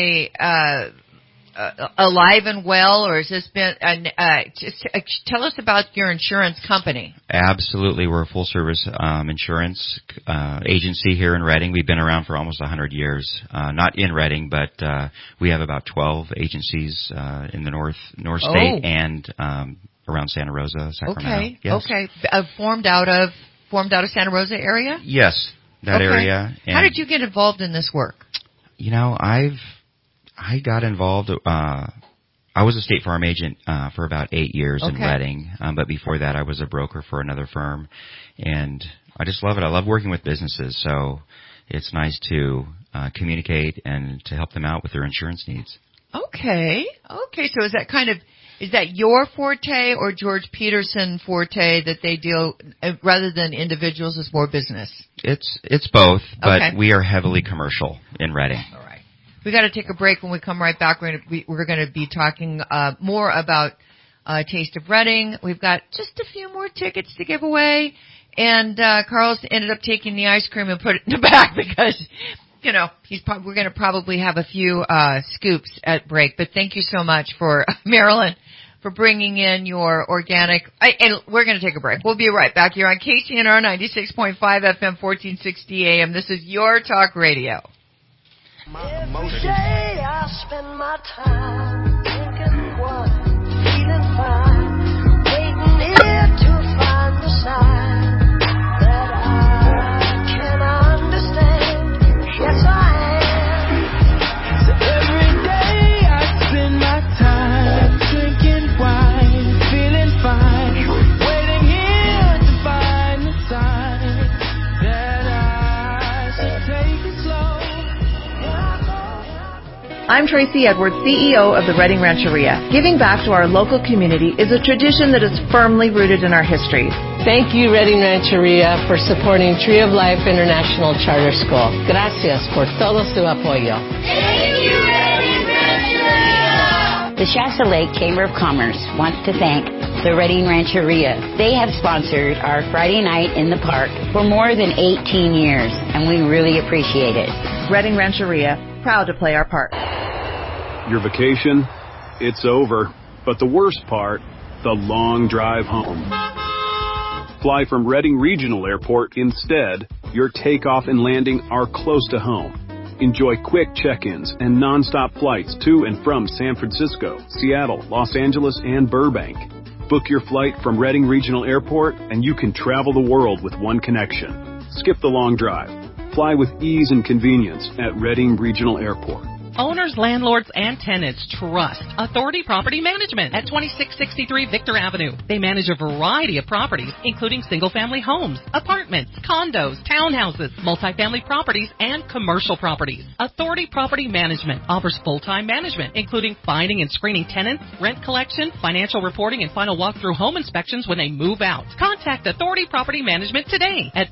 alive and well, or has this been tell us about your insurance company? Absolutely. We're a full service insurance agency here in Reading. We've been around for almost 100 years. Not in Reading, but we have about 12 agencies in the North State and around Santa Rosa, Sacramento. Okay. Formed out of formed out of Santa Rosa area? Yes, that area. And how did you get involved in this work? You know, I got involved. I was a State Farm agent for about 8 years in Reading, but before that, I was a broker for another firm, and I just love it. I love working with businesses, so it's nice to communicate and to help them out with their insurance needs. Okay. So is that your forte or George Peterson forte that they deal rather than individuals? It's more business. It's both, but we are heavily commercial in Reading. All right. We got to take a break. When we come right back, we're going to be talking more about Taste of Reading. We've got just a few more tickets to give away, and Carl's ended up taking the ice cream and put it in the back because, you know, we're going to probably have a few scoops at break. But thank you so much for Marilyn for bringing in your organic. And we're going to take a break. We'll be right back here on KCNR 96.5 FM 1460 AM. This is your talk radio. Every day I spend my time thinking what, feeling fine, waiting here to find the sign that I can understand. Yes, I am. So every day I spend my time thinking why, feeling fine, waiting here to find the sign that I should take it slow. I'm Tracy Edwards, CEO of the Reading Rancheria. Giving back to our local community is a tradition that is firmly rooted in our history. Thank you, Reading Rancheria, for supporting Tree of Life International Charter School. Gracias por todo su apoyo. Thank you, Reading Rancheria! The Shasta Lake Chamber of Commerce wants to thank the Reading Rancheria. They have sponsored our Friday night in the park for more than 18 years, and we really appreciate it. Reading Rancheria, proud to play our part. Your vacation, it's over. But the worst part, the long drive home. Fly from Reading Regional Airport instead. Your takeoff and landing are close to home. Enjoy quick check-ins and non-stop flights to and from San Francisco, Seattle, Los Angeles, and Burbank. Book your flight from Reading Regional Airport and you can travel the world with one connection. Skip the long drive. Fly with ease and convenience at Reading Regional Airport. Owners, landlords, and tenants trust Authority Property Management at 2663 Victor Avenue. They manage a variety of properties, including single-family homes, apartments, condos, townhouses, multifamily properties, and commercial properties. Authority Property Management offers full-time management, including finding and screening tenants, rent collection, financial reporting, and final walkthrough home inspections when they move out. Contact Authority Property Management today at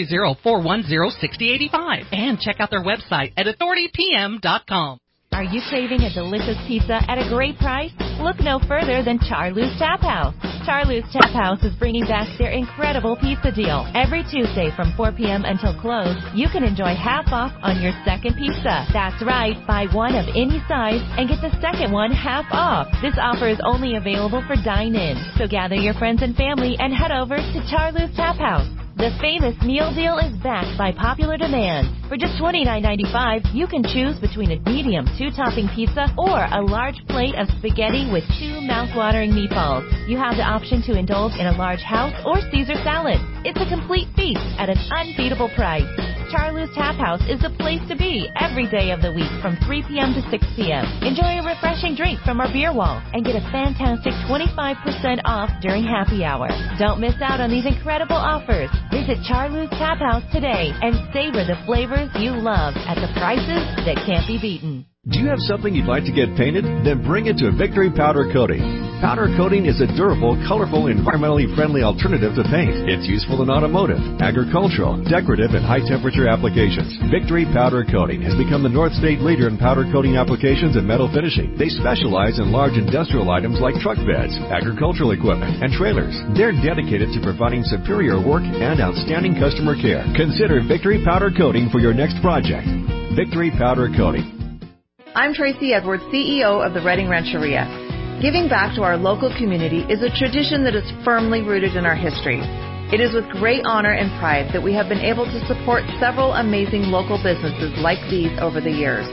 530-410-6085 and check out their website at authoritypm.com. Are you craving a delicious pizza at a great price? Look no further than Charlou's Tap House. Charlou's Tap House is bringing back their incredible pizza deal. Every Tuesday from 4 p.m. until close, you can enjoy half off on your second pizza. That's right, buy one of any size and get the second one half off. This offer is only available for dine-in, so gather your friends and family and head over to Charlou's Tap House. The famous meal deal is backed by popular demand. For just $29.95, you can choose between a medium 2-topping pizza or a large plate of spaghetti with 2 mouth-watering meatballs. You have the option to indulge in a large house or Caesar salad. It's a complete feast at an unbeatable price. Charlou's Tap House is the place to be every day of the week from 3 p.m. to 6 p.m. Enjoy a refreshing drink from our beer wall and get a fantastic 25% off during happy hour. Don't miss out on these incredible offers. Visit Charlou's Tap House today and savor the flavors you love at the prices that can't be beaten. Do you have something you'd like to get painted? Then bring it to Victory Powder Coating. Powder coating is a durable, colorful, environmentally friendly alternative to paint. It's useful in automotive, agricultural, decorative, and high-temperature applications. Victory Powder Coating has become the North State leader in powder coating applications and metal finishing. They specialize in large industrial items like truck beds, agricultural equipment, and trailers. They're dedicated to providing superior work and outstanding customer care. Consider Victory Powder Coating for your next project. Victory Powder Coating. I'm Tracy Edwards, CEO of the Reading Rancheria. Giving back to our local community is a tradition that is firmly rooted in our history. It is with great honor and pride that we have been able to support several amazing local businesses like these over the years.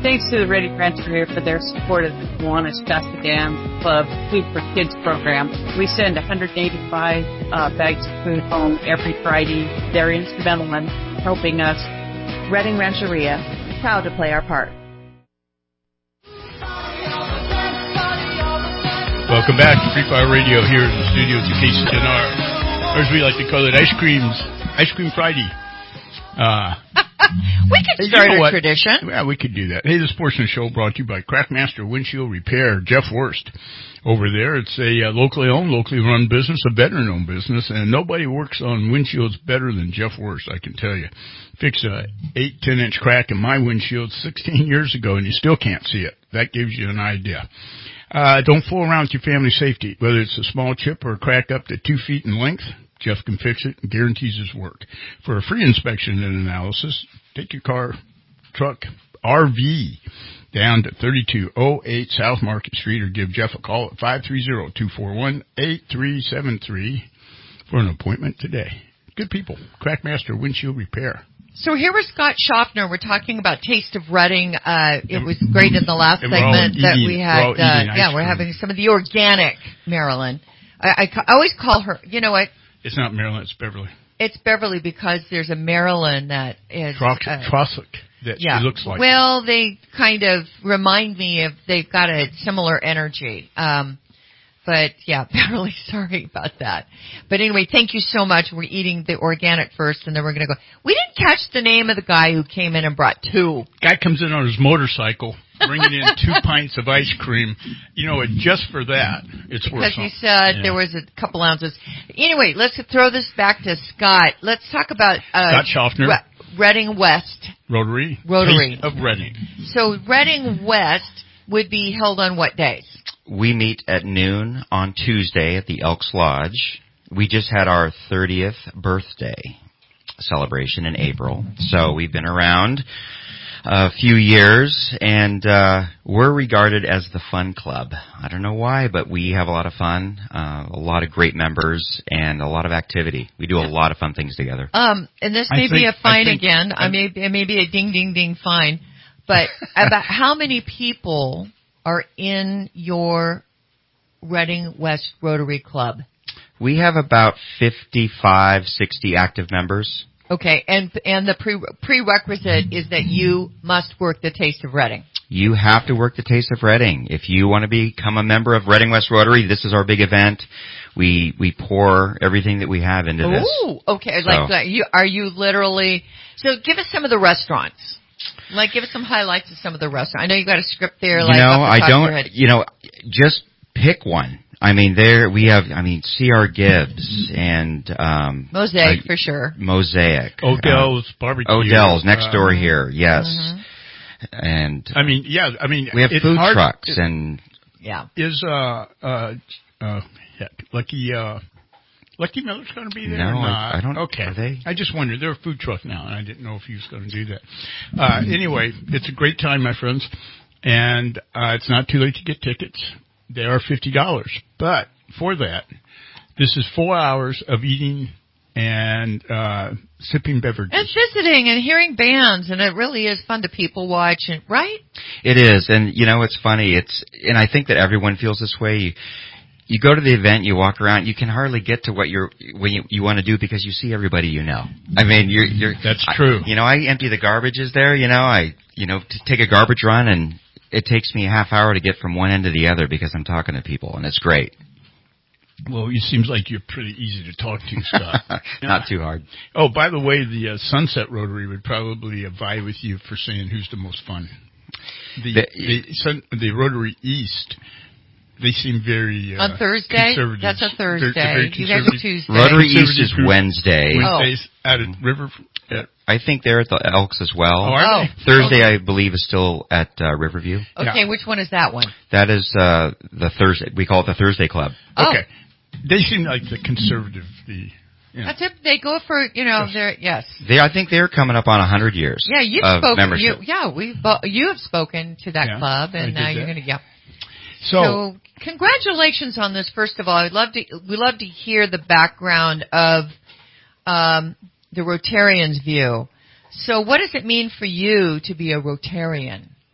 Thanks to the Reading Rancheria for their support of the Kiwanis Shasta Dam Club Food for Kids program. We send 185 bags of food home every Friday. They're instrumental in helping us. Reading Rancheria, proud to play our part. Welcome back to Free Fire Radio here in the studios of KCNR. Or as we like to call it, Ice Cream Friday. We could start a tradition. Yeah, we could do that. Hey, the Sportsman Show brought to you by Craftmaster Windshield Repair, Jeff Worst. Over there, it's a locally owned, locally run business, a veteran-owned business, and nobody works on windshields better than Jeff Worst, I can tell you. Fixed a 8-10-inch crack in my windshield 16 years ago, and you still can't see it. That gives you an idea. Don't fool around with your family safety. Whether it's a small chip or a crack up to 2 feet in length, Jeff can fix it and guarantees his work. For a free inspection and analysis, take your car, truck, RV down to 3208 South Market Street or give Jeff a call at 530-241-8373 for an appointment today. Good people. Crackmaster Windshield Repair. So here was Scott Schaffner. We're talking about Taste of Reading. It was great in the last segment that we had. We're having some of the organic Maryland. I always call her, you know what? It's not Maryland, it's Beverly. It's Beverly because there's a Maryland that is... Trossic, that she looks like. Well, they kind of remind me of, they've got a similar energy. But yeah, Beverly, sorry about that. But anyway, thank you so much. We're eating the organic first and then we're going to go. We didn't catch the name of the guy who came in and brought 2. Guy comes in on his motorcycle, bringing in 2 pints of ice cream. You know, just for that, it's worth it. Because he said there was a couple ounces. Anyway, let's throw this back to Scott. Let's talk about Scott Schaffner. Reading West. Rotary. Taste of Reading. So Reading West would be held on what days? We meet at noon on Tuesday at the Elks Lodge. We just had our 30th birthday celebration in April, so we've been around a few years, and we're regarded as the fun club. I don't know why, but we have a lot of fun, a lot of great members, and a lot of activity. We do a lot of fun things together. And this may be a fine again. It may be a ding, ding, ding fine. But about how many people are in your Reading West Rotary Club? We have about 55, 60 active members. Okay, and the prerequisite is that you must work the Taste of Reading. You have to work the Taste of Reading. If you want to become a member of Reading West Rotary, this is our big event. We pour everything that we have into this. Ooh, okay. Are you literally... So give us some of the restaurants. Give us some highlights of some of the restaurants. I know you got a script there. Just pick one. I mean, we have C.R. Gibbs and Mosaic for sure. Mosaic. Odell's Barbecue. Odell's next door here, yes. Mm-hmm. And we have food trucks and is Lucky Miller's going to be there? No, or not? I don't. Okay. Are they? I just wondered. They're a food truck now, and I didn't know if he was going to do that. Anyway, it's a great time, my friends, and it's not too late to get tickets. They are $50, but for that, this is 4 hours of eating and sipping beverages. And visiting and hearing bands, and it really is fun to people watch, right? It is, and it's funny. And I think that everyone feels this way. You go to the event, you walk around, you can hardly get to what you want to do because you see everybody you know. I mean, That's true. I empty the garbages there. I take a garbage run, and it takes me a half hour to get from one end to the other because I'm talking to people, and it's great. Well, it seems like you're pretty easy to talk to, Scott. Not too hard. Oh, by the way, the Sunset Rotary would probably vie with you for saying who's the most fun. The Rotary East. They seem very on Thursday. Conservative. That's a Thursday. You guys are Tuesday. Rotary East is Wednesday. Wednesdays at River. I think they're at the Elks as well. Oh, are they? Thursday, I believe, is still at Riverview. Okay, which one is that one? That is the Thursday. We call it the Thursday Club. Okay, they seem like the conservative. That's it. They go for they're yes. I think they're coming up on 100 years. Yeah, you've spoken. Membership. You have spoken to that club, and now you're going to So congratulations on this. First of all, we'd love to hear the background of the Rotarian's view. So what does it mean for you to be a Rotarian?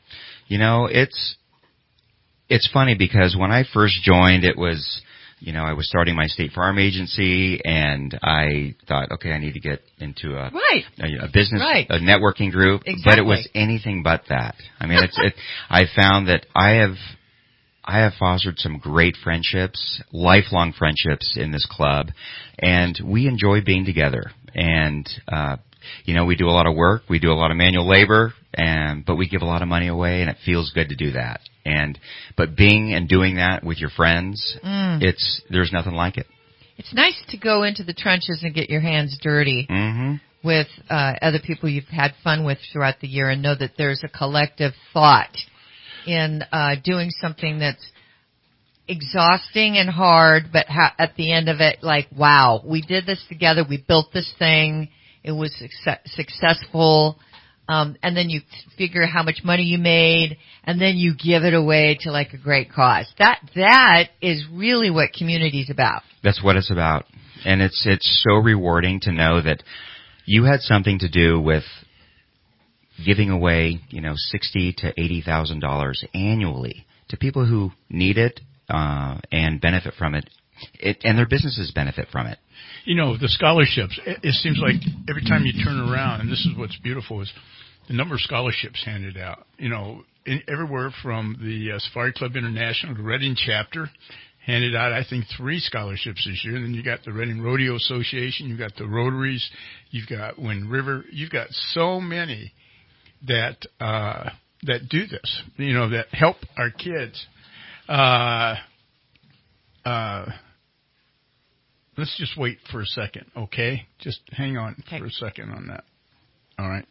You know, it's funny because when I first joined, it was, you know, I was starting my State Farm agency, and I thought, okay, I need to get into a business, a networking group. Exactly. But it was anything but that. I mean, I found that I have fostered some great friendships, lifelong friendships in this club, and we enjoy being together. And, you know, we do a lot of work, we do a lot of manual labor, but we give a lot of money away, and it feels good to do that. But being and doing that with your friends, there's nothing like it. It's nice to go into the trenches and get your hands dirty with other people you've had fun with throughout the year, and know that there's a collective thought in doing something that's exhausting and hard, but at the end of it, like, wow, we did this together, we built this thing, it was successful. And then you figure how much money you made, and then you give it away to like a great cause. That is really what community's about. That's what it's about. And it's so rewarding to know that you had something to do with giving away, you know, $60,000 to $80,000 annually to people who need it, and benefit from it. And their businesses benefit from it. You know, the scholarships, it seems like every time you turn around, and this is what's beautiful, is the number of scholarships handed out. You know, everywhere from the Safari Club International to Reading Chapter handed out, I think, 3 scholarships this year. And then you got the Reading Rodeo Association, you got the Rotaries, you've got Wind River, you've got so many that do this, you know, that help our kids. Let's just wait for a second, okay? Just hang on for a second on that. All right.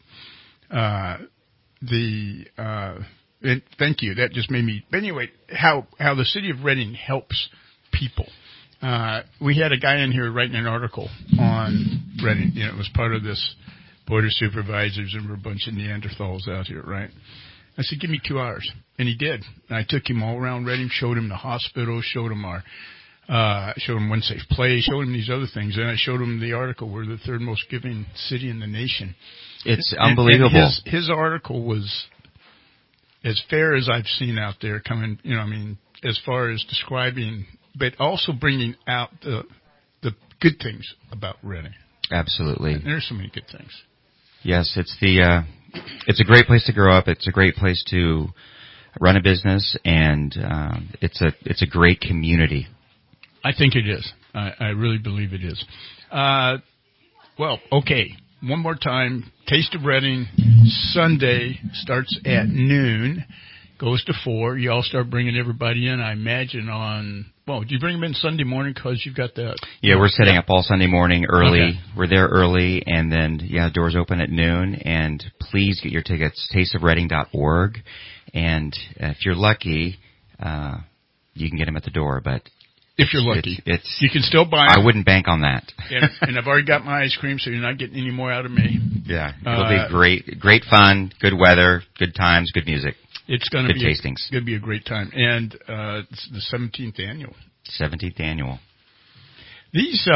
Thank you. That just made me. Anyway, how the city of Reading helps people. We had a guy in here writing an article on Reading. You know, it was part of this board of supervisors, and we're a bunch of Neanderthals out here, right? I said, give me 2 hours, and he did. And I took him all around Reading, showed him the hospital, showed him showed him One Safe Place, showed him these other things, and I showed him the article. We're the 3rd most giving city in the nation. It's unbelievable. And his article was as fair as I've seen out there coming, you know, I mean, as far as describing, but also bringing out the good things about Reading. Absolutely. And there's so many good things. Yes, it's a great place to grow up. It's a great place to run a business, and it's a great community. I think it is. I really believe it is. Well, okay. One more time. Taste of Reading, Sunday, starts at noon, goes to 4. You all start bringing everybody in, I imagine, do you bring them in Sunday morning because you've got that? Yeah, we're setting up all Sunday morning early. Okay. We're there early, and then, doors open at noon, and please get your tickets, tasteofreading.org. And if you're lucky, you can get them at the door, but if you're lucky, you can still buy them. I wouldn't bank on that. and I've already got my ice cream, so you're not getting any more out of me. Yeah, it'll be great fun, good weather, good times, good music. It's going to be tastings. It's going to be a great time, and it's the 17th annual. 17th annual. These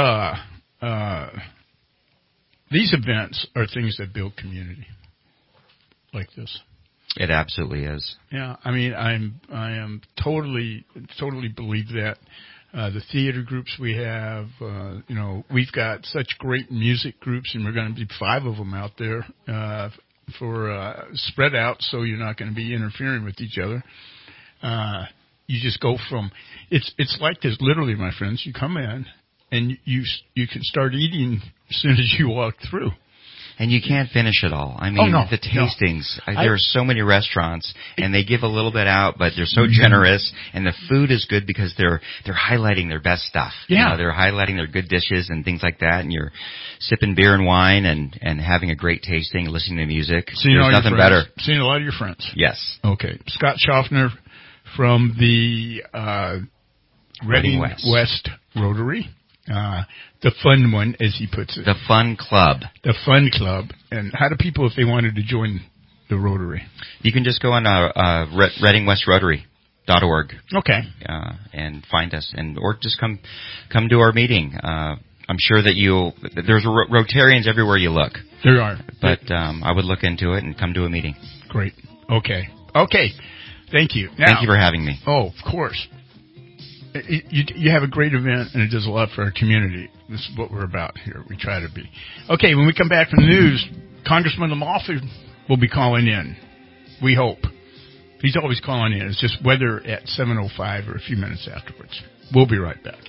events are things that build community, like this. It absolutely is. Yeah, I mean, I am totally believe that. The theater groups we have, we've got such great music groups, and we're going to be 5 of them out there for spread out, so you're not going to be interfering with each other. You just go from it's like this. Literally, my friends, you come in and you can start eating as soon as you walk through. And you can't finish it all. I mean, the tastings. No. There are so many restaurants, and they give a little bit out, but they're so generous, and the food is good because they're highlighting their best stuff. Yeah. You know, they're highlighting their good dishes and things like that, and you're sipping beer and wine and having a great tasting, listening to music. There's nothing better. Seeing a lot of your friends. Yes. Okay. Scott Schaffner from the Reading West Rotary. The fun one, as he puts it. The Fun Club. The Fun Club. And how do people, if they wanted to join the Rotary? You can just go on ReadingWestRotary.org. Okay. And find us, or just come to our meeting. I'm sure that there's Rotarians everywhere you look. There are. But I would look into it and come to a meeting. Great. Okay. Thank you. Now, Thank you for having me. Oh, of course. You have a great event, and it does a lot for our community. This is what we're about here. We try to be. Okay, when we come back from the news, Congressman Lamalfa will be calling in. We hope. He's always calling in. It's just whether at 7:05 or a few minutes afterwards. We'll be right back.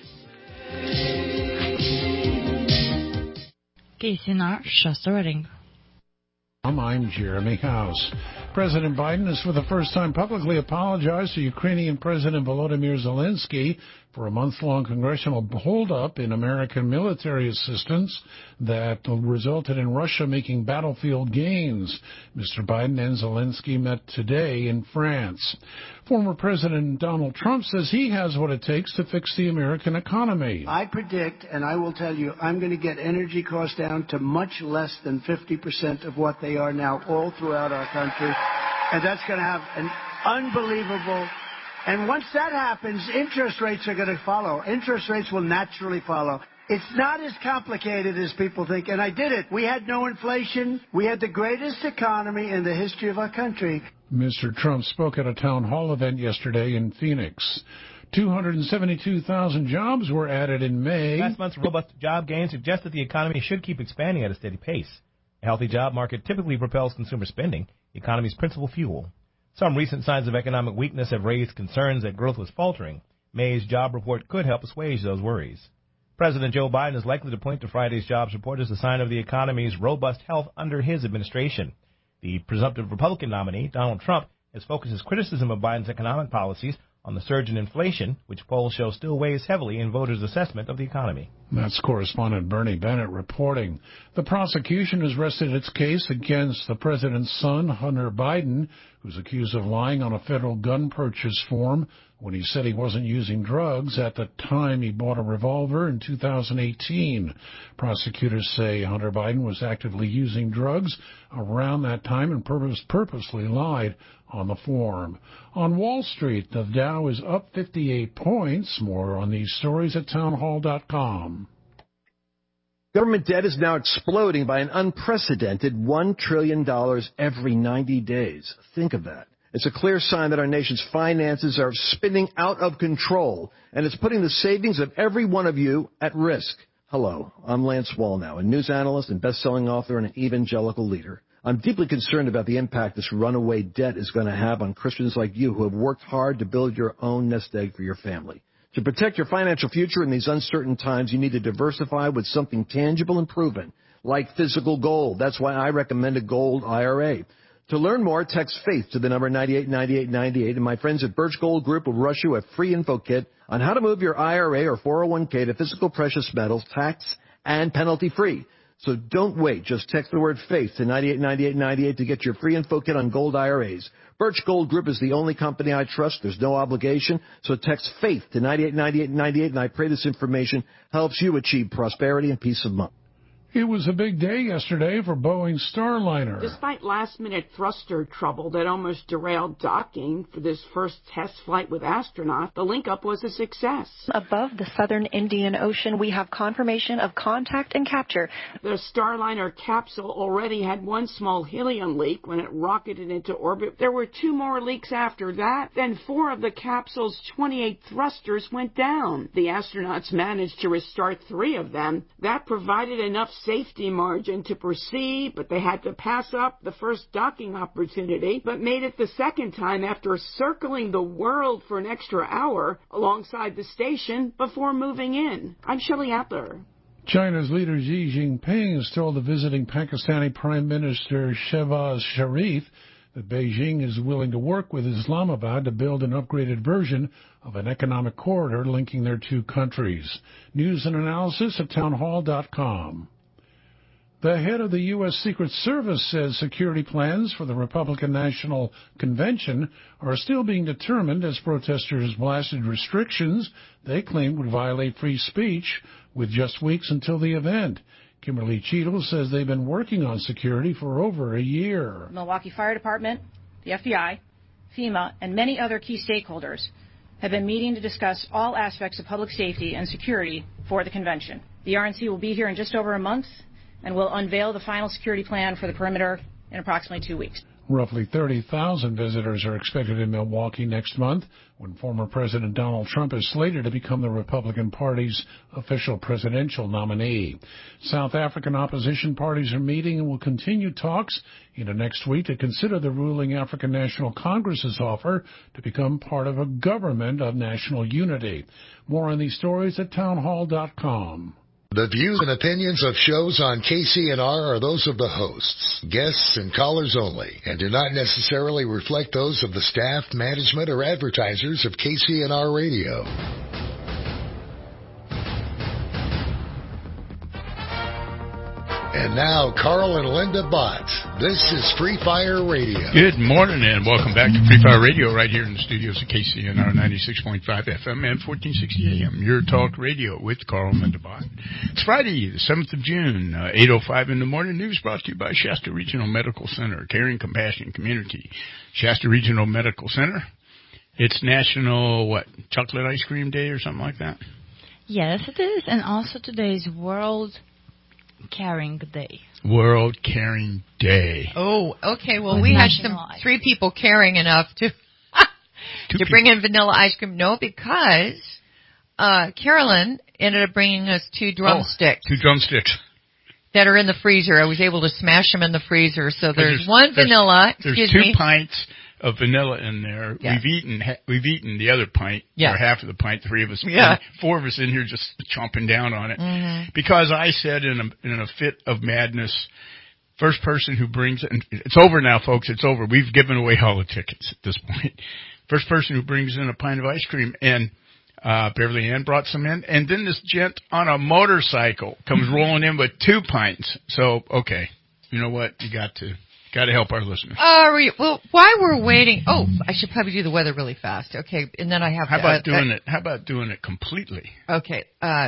KCNR, Shasta Reading. I'm Jeremy House. President Biden has for the first time publicly apologized to Ukrainian President Volodymyr Zelensky for a month-long congressional holdup in American military assistance that resulted in Russia making battlefield gains. Mr. Biden and Zelensky met today in France. Former President Donald Trump says he has what it takes to fix the American economy. I predict, and I will tell you, I'm going to get energy costs down to much less than 50% of what they are now all throughout our country. And that's going to have an unbelievable... And once that happens, interest rates are going to follow. Interest rates will naturally follow. It's not as complicated as people think, and I did it. We had no inflation. We had the greatest economy in the history of our country. Mr. Trump spoke at a town hall event yesterday in Phoenix. 272,000 jobs were added in May. Last month's robust job gain suggests that the economy should keep expanding at a steady pace. A healthy job market typically propels consumer spending, the economy's principal fuel. Some recent signs of economic weakness have raised concerns that growth was faltering. May's job report could help assuage those worries. President Joe Biden is likely to point to Friday's jobs report as a sign of the economy's robust health under his administration. The presumptive Republican nominee, Donald Trump, has focused his criticism of Biden's economic policies on the surge in inflation, which polls show still weighs heavily in voters' assessment of the economy. That's correspondent Bernie Bennett reporting. The prosecution has rested its case against the president's son, Hunter Biden, who's accused of lying on a federal gun purchase form when he said he wasn't using drugs at the time he bought a revolver in 2018. Prosecutors say Hunter Biden was actively using drugs around that time and purposely lied on the form. On Wall Street, the Dow is up 58 points. More on these stories at townhall.com. Government debt is now exploding by an unprecedented $1 trillion every 90 days. Think of that. It's a clear sign that our nation's finances are spinning out of control, and it's putting the savings of every one of you at risk. Hello, I'm Lance Wallnow, a news analyst and best-selling author and an evangelical leader. I'm deeply concerned about the impact this runaway debt is going to have on Christians like you who have worked hard to build your own nest egg for your family. To protect your financial future in these uncertain times, you need to diversify with something tangible and proven, like physical gold. That's why I recommend a gold IRA. To learn more, text FAITH to the number 989898, and my friends at Birch Gold Group will rush you a free info kit on how to move your IRA or 401k to physical precious metals, tax and penalty-free. So don't wait. Just text the word FAITH to 989898 to get your free info kit on gold IRAs. Birch Gold Group is the only company I trust. There's no obligation. So text FAITH to 989898, and I pray this information helps you achieve prosperity and peace of mind. It was a big day yesterday for Boeing's Starliner. Despite last-minute thruster trouble that almost derailed docking for this first test flight with astronauts, the link-up was a success. Above the southern Indian Ocean, we have confirmation of contact and capture. The Starliner capsule already had one small helium leak when it rocketed into orbit. There were two more leaks after that. Then 4 of the capsule's 28 thrusters went down. The astronauts managed to restart 3 of them. That provided enough safety margin to proceed, but they had to pass up the first docking opportunity, but made it the second time after circling the world for an extra hour alongside the station before moving in. I'm Shelley Adler. China's leader Xi Jinping has told the visiting Pakistani Prime Minister Shehbaz Sharif that Beijing is willing to work with Islamabad to build an upgraded version of an economic corridor linking their two countries. News and analysis at townhall.com. The head of the U.S. Secret Service says security plans for the Republican National Convention are still being determined as protesters blasted restrictions they claimed would violate free speech with just weeks until the event. Kimberly Cheadle says they've been working on security for over a year. Milwaukee Fire Department, the FBI, FEMA, and many other key stakeholders have been meeting to discuss all aspects of public safety and security for the convention. The RNC will be here in just over a month and will unveil the final security plan for the perimeter in approximately 2 weeks. Roughly 30,000 visitors are expected in Milwaukee next month when former President Donald Trump is slated to become the Republican Party's official presidential nominee. South African opposition parties are meeting and will continue talks into next week to consider the ruling African National Congress's offer to become part of a government of national unity. More on these stories at townhall.com. The views and opinions of shows on KCNR are those of the hosts, guests, and callers only, and do not necessarily reflect those of the staff, management, or advertisers of KCNR Radio. And now, Carl and Linda Bott. This is Free Fire Radio. Good morning and welcome back to Free Fire Radio right here in the studios of KCNR 96.5 FM and 1460 AM. Your talk radio with Carl and Linda Bott. It's Friday, the 7th of June, 8:05 in the morning. News brought to you by Shasta Regional Medical Center, Caring Compassion Community. Shasta Regional Medical Center. It's National, Chocolate Ice Cream Day or something like that? Yes, it is. And also today is World Caring Day. World Caring Day. Oh, okay. Well, we had three people caring enough to bring in vanilla ice cream. No, because Carolyn ended up bringing us two drumsticks. Two drumsticks. That are in the freezer. I was able to smash them in the freezer. So there's one vanilla. There's 2 pints of vanilla in there. Yeah. We've eaten the other pint, or half of the pint. 3 of us, 4 of us in here just chomping down on it, because I said in a fit of madness, first person who brings it, and it's over now, folks. It's over. We've given away all the tickets at this point. First person who brings in a pint of ice cream, and Beverly Ann brought some in, and then this gent on a motorcycle comes rolling in with 2 pints. So okay, you know what? You got to help our listeners. Well, while we're waiting, I should probably do the weather really fast. Okay, and then I have How about doing it completely? Okay.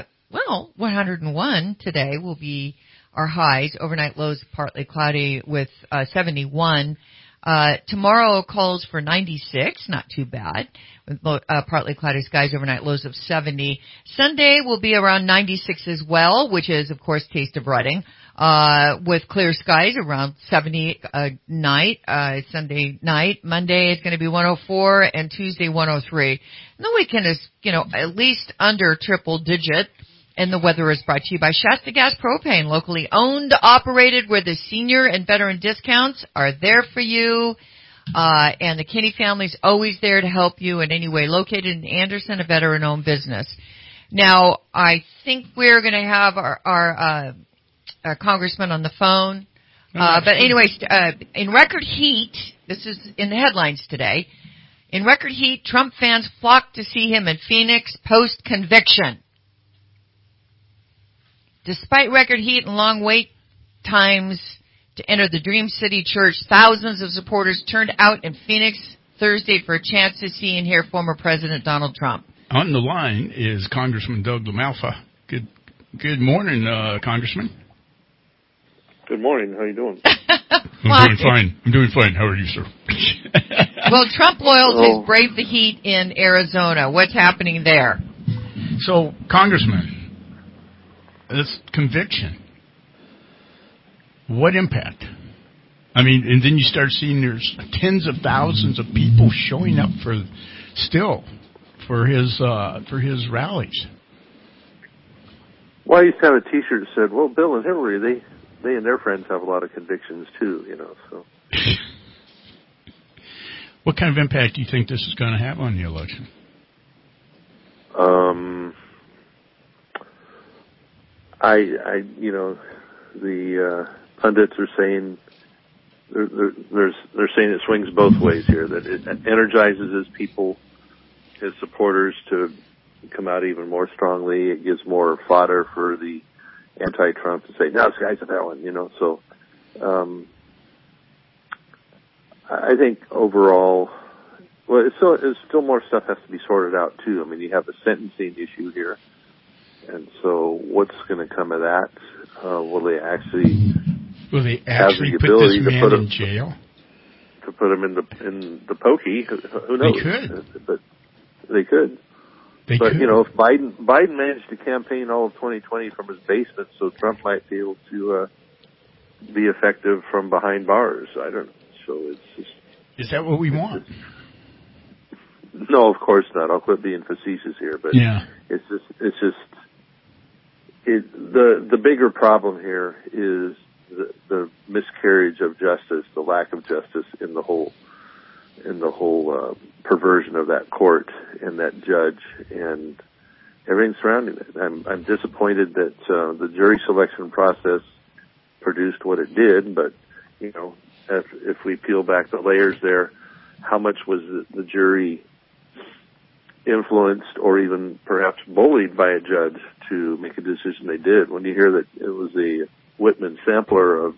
101 today will be our highs. Overnight lows partly cloudy with 71. Tomorrow calls for 96, not too bad, with partly cloudy skies, overnight lows of 70. Sunday will be around 96 as well, which is, of course, taste of Redding, with clear skies around 70 night, Sunday night. Monday is going to be 104 and Tuesday 103. And the weekend is, at least under triple digit. And the weather is brought to you by Shasta Gas Propane, locally owned, operated, where the senior and veteran discounts are there for you. And the Kinney family's always there to help you in any way. Located in Anderson, a veteran-owned business. Now, I think we're going to have our congressman on the phone. But anyways, in record heat, this is in the headlines today. In record heat, Trump fans flocked to see him in Phoenix post-conviction. Despite record heat and long wait times to enter the Dream City Church, thousands of supporters turned out in Phoenix Thursday for a chance to see and hear former President Donald Trump. On the line is Congressman Doug LaMalfa. Good morning, Congressman. Good morning. How are you doing? I'm doing fine. How are you, sir? Well, Trump loyalties braved the heat in Arizona. What's happening there? So, Congressman, this conviction, what impact? I mean, and then you start seeing there's tens of thousands of people showing up for his rallies. Well, I used to have a T-shirt that said, "Well, Bill and Hillary, they and their friends have a lot of convictions too," So. What kind of impact do you think this is going to have on the election? The pundits are saying they're saying it swings both ways here. That it energizes his people, his supporters, to come out even more strongly. It gives more fodder for the anti-Trump to say, "No, this guy's a felon," So, I think overall, it's still more stuff has to be sorted out too. I mean, you have a sentencing issue here. And so what's going to come of that? Will they actually put this man in jail? To put him in the pokey? Who knows? They could. But they could. If Biden managed to campaign all of 2020 from his basement, so Trump might be able to be effective from behind bars. I don't know. So it's just. Is that what we want? No, of course not. I'll quit being facetious here, but yeah. The bigger problem here is the miscarriage of justice, the lack of justice in the whole perversion of that court and that judge and everything surrounding it. I'm disappointed that the jury selection process produced what it did, but if we peel back the layers there, how much was the jury influenced or even perhaps bullied by a judge to make a decision they did? When you hear that it was a Whitman sampler of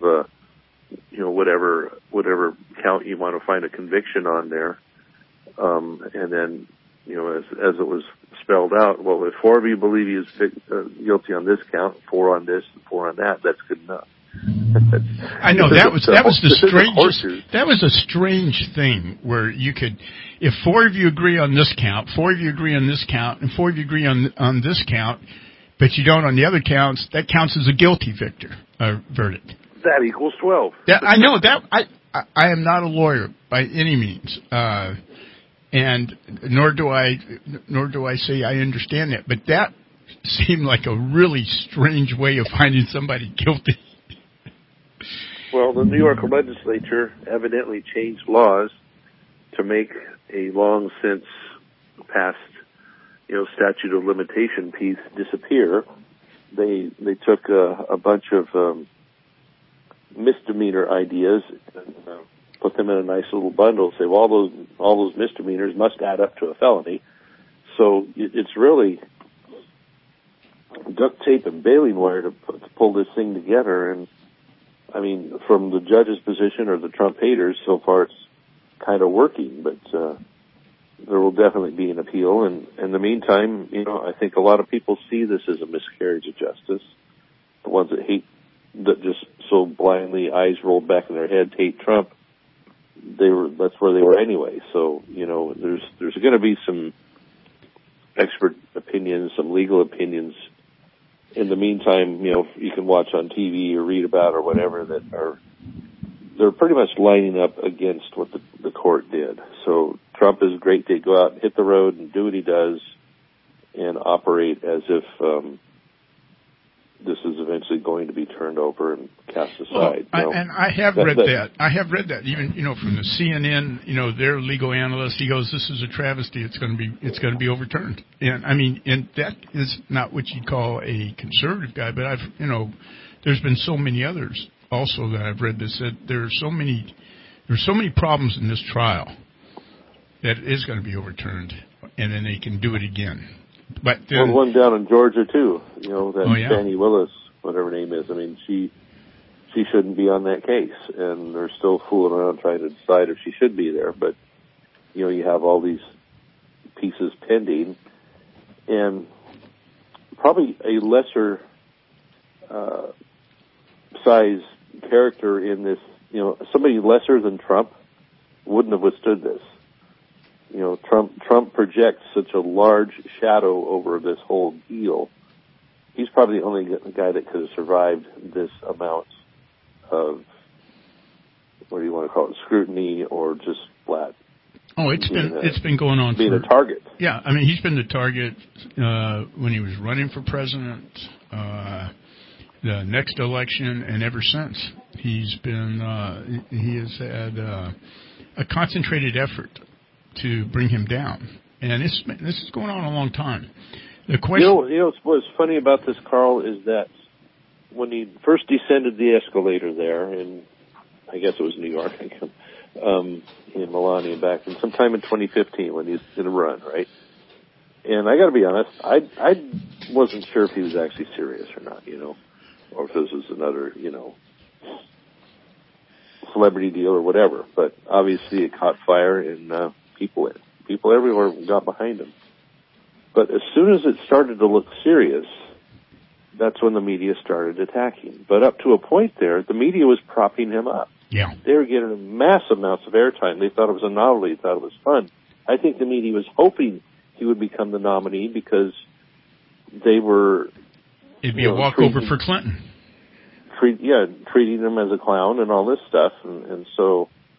whatever count you want to find a conviction on there, and then as it was spelled out, well, if 4 of you believe he is guilty on this count, 4 on this, and 4 on that, that's good enough. I know that was a strange thing where you could, if 4 of you agree on this count, 4 of you agree on this count, and 4 of you agree on this count, but you don't on the other counts, that counts as a guilty verdict. That equals 12. Yeah, I know that. I am not a lawyer by any means, and nor do I say I understand that. But that seemed like a really strange way of finding somebody guilty. Well, the New York legislature evidently changed laws to make a long since past, statute of limitation piece disappear. They took a bunch of misdemeanor ideas and put them in a nice little bundle. Say, well, all those misdemeanors must add up to a felony. So it's really duct tape and baling wire to pull this thing together. And I mean, from the judge's position or the Trump haters, so far it's kind of working, but there will definitely be an appeal. And in the meantime, I think a lot of people see this as a miscarriage of justice. The ones that just so blindly, eyes rolled back in their heads, hate Trump, that's where they were anyway. So, there's going to be some expert opinions, some legal opinions. In the meantime, you can watch on TV or read about or whatever they're pretty much lining up against what the court did. So Trump is great to go out and hit the road and do what he does and operate as if this is eventually going to be turned over and cast aside. And I have read that. I have read that even from the CNN. Their legal analyst. He goes, "This is a travesty. It's going to be overturned." And I mean, and that is not what you'd call a conservative guy. But there's been so many others also that I've read that said there's so many problems in this trial that it is going to be overturned, and then they can do it again. But then, one down in Georgia too. Fannie Willis, whatever her name is. I mean, she shouldn't be on that case, and they're still fooling around trying to decide if she should be there. But you have all these pieces pending, and probably a lesser size character in this. Somebody lesser than Trump wouldn't have withstood this. Trump projects such a large shadow over this whole deal. He's probably the only guy that could have survived this amount of, what do you want to call it, scrutiny or just flat. Oh, it's been going on. Being a target. Yeah, I mean, he's been the target when he was running for president, the next election, and ever since. He has had a concentrated effort to bring him down, and this is going on a long time. The question, what's funny about this, Carl, is that when he first descended the escalator there in, I guess it was New York, in Melania back in sometime in 2015 when he was in a run, right? And I got to be honest, I wasn't sure if he was actually serious or not, or if this was another, celebrity deal or whatever. But obviously it caught fire and people everywhere got behind him. But as soon as it started to look serious, that's when the media started attacking. But up to a point there, the media was propping him up. Yeah. They were getting massive amounts of airtime. They thought it was a novelty. They thought it was fun. I think the media was hoping he would become the nominee because they were... It'd be a walkover for Clinton. Treating him as a clown and all this stuff. And so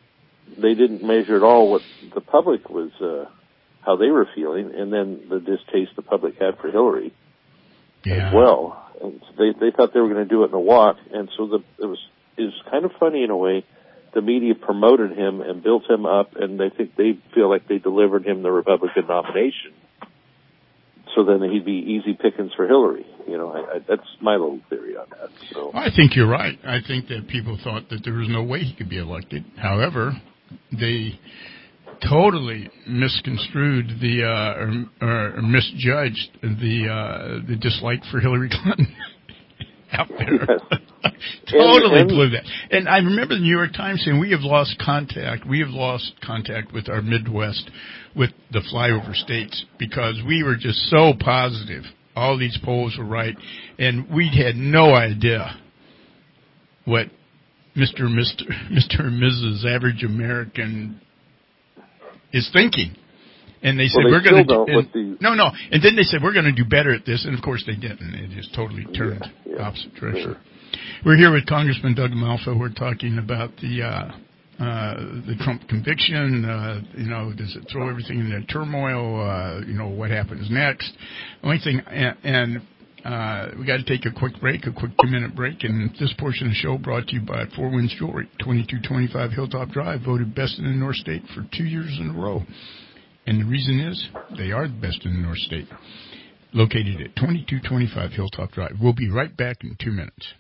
they didn't measure at all what the public was, how they were feeling, and then the distaste the public had for Hillary as well. And so they thought they were going to do it in a walk, and so it was kind of funny in a way. The media promoted him and built him up, and they feel like they delivered him the Republican nomination. So then he'd be easy pickings for Hillary. That's my little theory on that. So I think you're right. I think that people thought that there was no way he could be elected. However, they totally misconstrued or misjudged the dislike for Hillary Clinton out there. Yes. Totally blew that. And I remember the New York Times saying we have lost contact with our Midwest, with the flyover states, because we were just so positive. All these polls were right, and we had no idea what Mr. and Mrs. Average American is thinking. And they said, we're going to no. And then they said, we're going to do better at this. And, of course, they didn't. They just totally turned opposite direction. Sure. We're here with Congressman Doug Malfa. We're talking about the Trump conviction. Does it throw everything into turmoil? What happens next? Only thing, and we got to take a quick 2-minute break. And this portion of the show brought to you by Four Winds Jewelry, 2225 Hilltop Drive, voted best in the North State for 2 years in a row. And the reason is they are the best in the North State. Located at 2225 Hilltop Drive. We'll be right back in 2 minutes.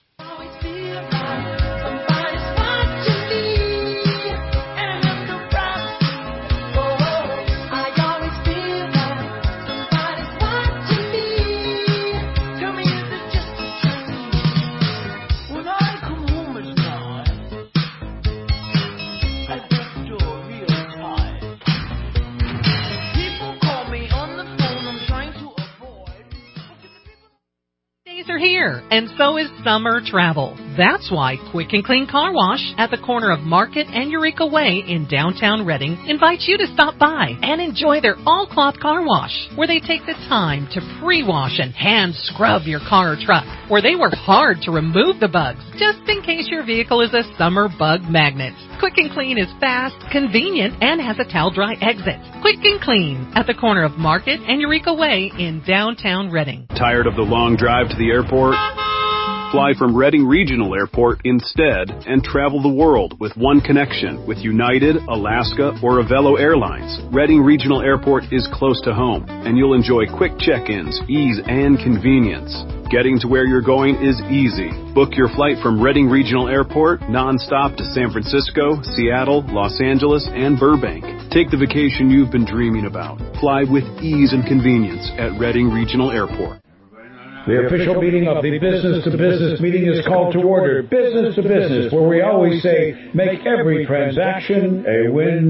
Are here, and so is summer travel. That's why Quick and Clean Car Wash at the corner of Market and Eureka Way in downtown Reading invites you to stop by and enjoy their all-cloth car wash, where they take the time to pre-wash and hand scrub your car or truck, where they work hard to remove the bugs, just in case your vehicle is a summer bug magnet. Quick and Clean is fast, convenient, and has a towel dry exit. Quick and Clean at the corner of Market and Eureka Way in downtown Reading. Tired of the long drive to the airport? Fly from Reading Regional Airport instead and travel the world with one connection with United, Alaska, or Avelo Airlines. Reading Regional Airport is close to home, and you'll enjoy quick check-ins, ease, and convenience. Getting to where you're going is easy. Book your flight from Reading Regional Airport nonstop to San Francisco, Seattle, Los Angeles, and Burbank. Take the vacation you've been dreaming about. Fly with ease and convenience at Reading Regional Airport. The official meeting of the Business to Business meeting is called to order. Business to Business, where we always say, make every transaction a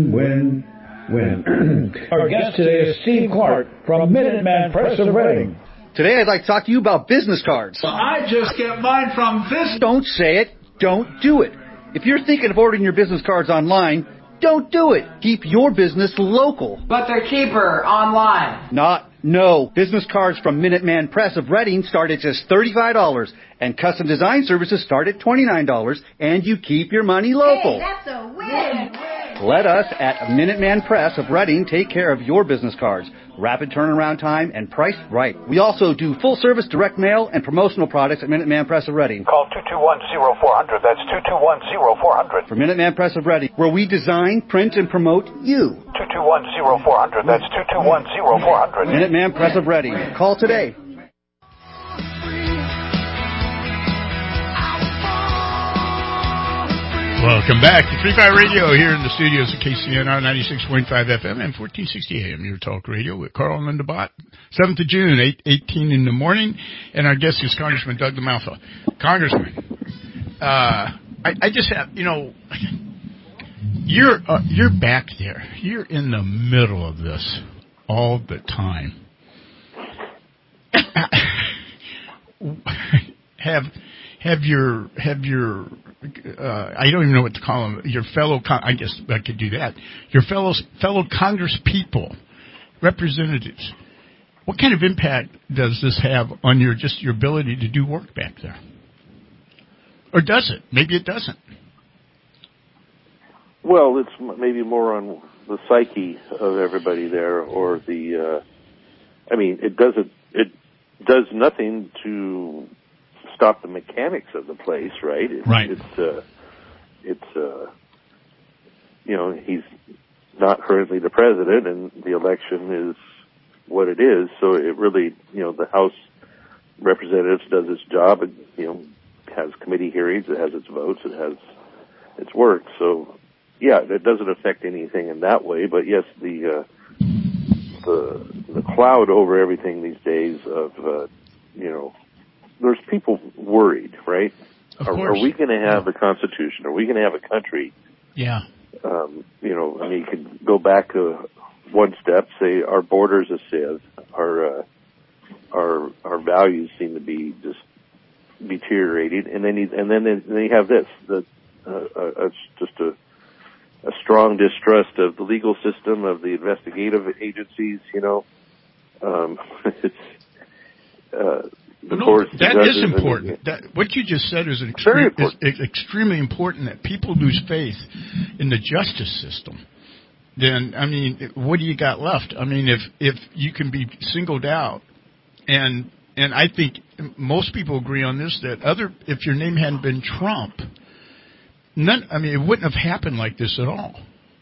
win-win-win. Our guest today is Steve Clark from Minuteman Press of Reading. Today I'd like to talk to you about business cards. Well, I just get mine from this. Don't say it. Don't do it. If you're thinking of ordering your business cards online, don't do it. Keep your business local. But they're cheaper online. No. Business cards from Minuteman Press of Reading start at just $35, and custom design services start at $29, and you keep your money local. Hey, that's a win. Let us at Minuteman Press of Reading take care of your business cards. Rapid turnaround time and priced right. We also do full-service direct mail and promotional products at Minuteman Press of Reading. Call 221-0400. That's 221-0400. For Minuteman Press of Reading, where we design, print, and promote you. 221-0400. That's 221-0400. Minuteman Press of Reading. Call today. Welcome back to Free Fire Radio here in the studios of KCNR 96.5 FM and 1460 AM, your talk radio with Carl and Linda Bott. 7th of June, 8:18 in the morning, and our guest is Congressman Doug Malfa. Congressman, I just have, you're back there. You're in the middle of this all the time. Have your I don't even know what to call them. Your fellow, I guess I could do that. Your fellow Congress people, representatives. What kind of impact does this have on your ability to do work back there? Or does it? Maybe it doesn't. Well, it's maybe more on the psyche of everybody there, or the. It does nothing to stop the mechanics of the place, right? He's not currently the president, and the election is what it is. So it really, the House Representatives does its job. It, has committee hearings. It has its votes. It has its work. So, yeah, it doesn't affect anything in that way. But yes, the cloud over everything these days of, there's people worried, right? Are we going to have a constitution? Are we going to have a country? Yeah. You can go back one step, say our borders are sieve, our values seem to be just deteriorating, and then you have this, just a strong distrust of the legal system, of the investigative agencies. That is important. What you just said is extremely important, that people lose faith in the justice system. Then, what do you got left? If you can be singled out, and I think most people agree on this, that if your name hadn't been Trump, it wouldn't have happened like this at all.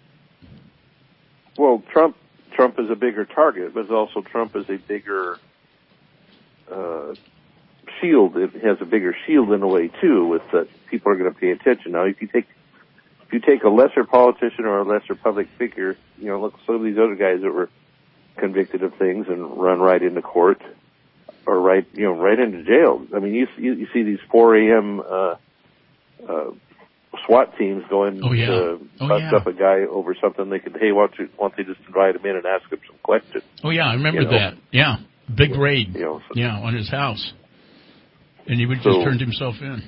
Well, Trump is a bigger target, but also Trump is a bigger shield. It has a bigger shield in a way too, with that people are going to pay attention. Now, if you take a lesser politician or a lesser public figure, look, some of these other guys that were convicted of things and run right into court, or right into jail. You see these 4 a.m. SWAT teams going to bust up a guy over something. They could, hey, why don't they just invite him in and ask him some questions? Oh yeah, I remember that. Yeah, big raid. On his house, and he would just turned himself in.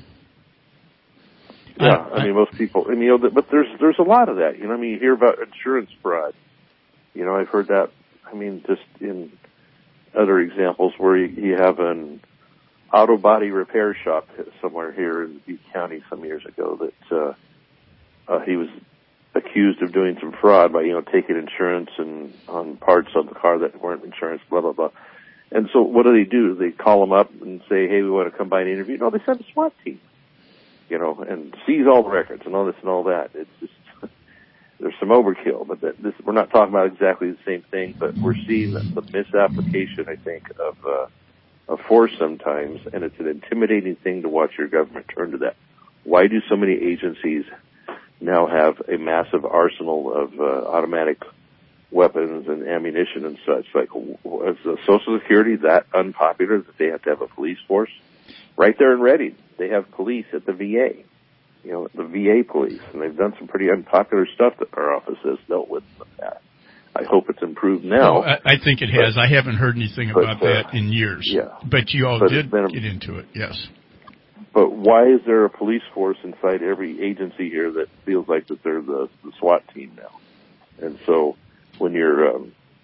Yeah, most people, but there's a lot of that. You hear about insurance fraud. I've heard that. Just in other examples where you have an auto body repair shop somewhere here in Butte County some years ago that he was accused of doing some fraud by taking insurance and on parts of the car that weren't insurance, blah blah blah. And so what do? They call him up and say, hey, we want to come by and interview. No, they send a SWAT team, and seize all the records and all this and all that. It's just, there's some overkill, but we're not talking about exactly the same thing, but we're seeing the misapplication, I think, of force sometimes, and it's an intimidating thing to watch your government turn to that. Why do so many agencies now have a massive arsenal of automatic weapons and ammunition and such? Like, is the Social Security that unpopular that they have to have a police force? Right there in Reading, they have police at the VA, the VA police, and they've done some pretty unpopular stuff that our office has dealt with in the past. I hope it's improved now. Well, I think it has. I haven't heard anything about that in years. Yeah. But you all did get into it, yes. But why is there a police force inside every agency here that feels like that they're the SWAT team now? And so when you're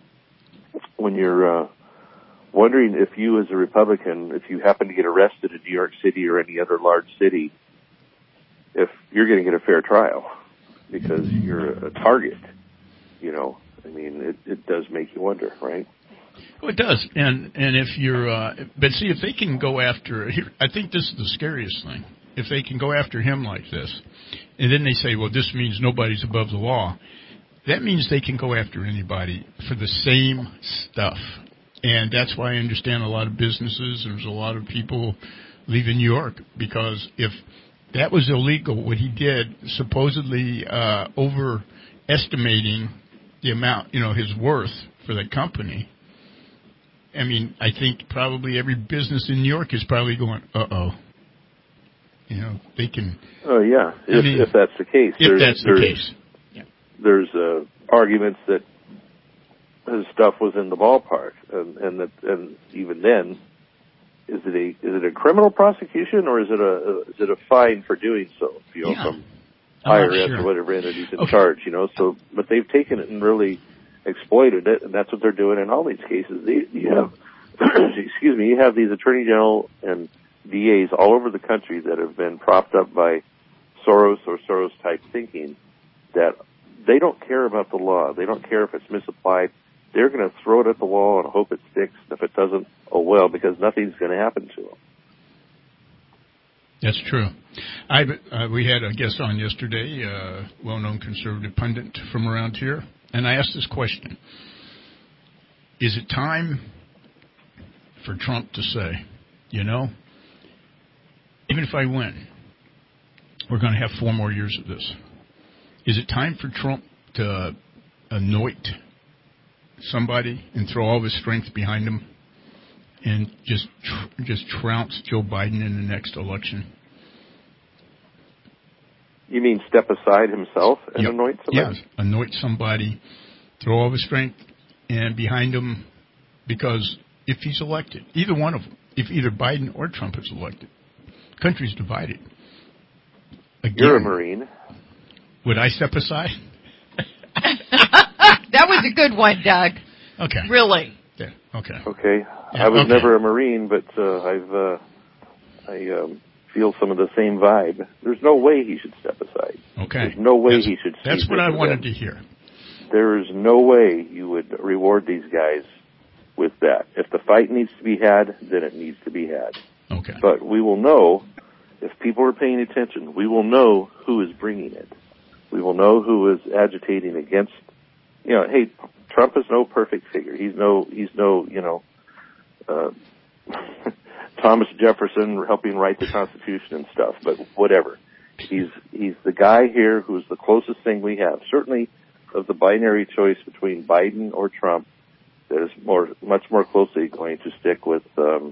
wondering if you as a Republican, if you happen to get arrested in New York City or any other large city, if you're going to get a fair trial because you're a target, it does make you wonder, right? Well, it does. And if you're, but see, if they can go after, I think this is the scariest thing. If they can go after him like this, and then they say, well, this means nobody's above the law, that means they can go after anybody for the same stuff. And that's why I understand a lot of businesses, there's a lot of people leaving New York, because if that was illegal, what he did, supposedly overestimating the amount, his worth for the company. I think probably every business in New York is probably going, uh-oh. They can... Oh, yeah, if that's the case. There's arguments that his stuff was in the ballpark, and even then, is it a criminal prosecution, or is it a fine for doing so? From IRS or whatever entities in charge, but they've taken it and really exploited it, and that's what they're doing in all these cases. You have, you have these attorney general and DAs all over the country that have been propped up by Soros or Soros-type thinking, that they don't care about the law. They don't care if it's misapplied. They're going to throw it at the wall and hope it sticks. If it doesn't, oh well, because nothing's going to happen to them. That's true. We had a guest on yesterday, a well-known conservative pundit from around here, and I asked this question. Is it time for Trump to say, even if I win, we're going to have 4 more years of this? Is it time for Trump to anoint somebody and throw all of his strength behind him and just trounce Joe Biden in the next election? You mean step aside himself and anoint somebody? Yes, anoint somebody, throw all of his strength and behind him, because if he's elected, either one of them, if either Biden or Trump is elected, the country's divided. Again, you're a Marine. Would I step aside? That was a good one, Doug. Okay. Really? Yeah. Okay. Okay. Yeah, I was never a Marine, but I feel some of the same vibe. There's no way he should step aside. Okay. There's no way he should. That's what I wanted to hear. There is no way you would reward these guys with that. If the fight needs to be had, then it needs to be had. Okay. But we will know, if people are paying attention, we will know who is bringing it. We will know who is agitating against, hey, Trump is no perfect figure. He's no, Thomas Jefferson helping write the Constitution and stuff, but whatever. He's the guy here who's the closest thing we have. Certainly of the binary choice between Biden or Trump, that is much more closely going to stick with the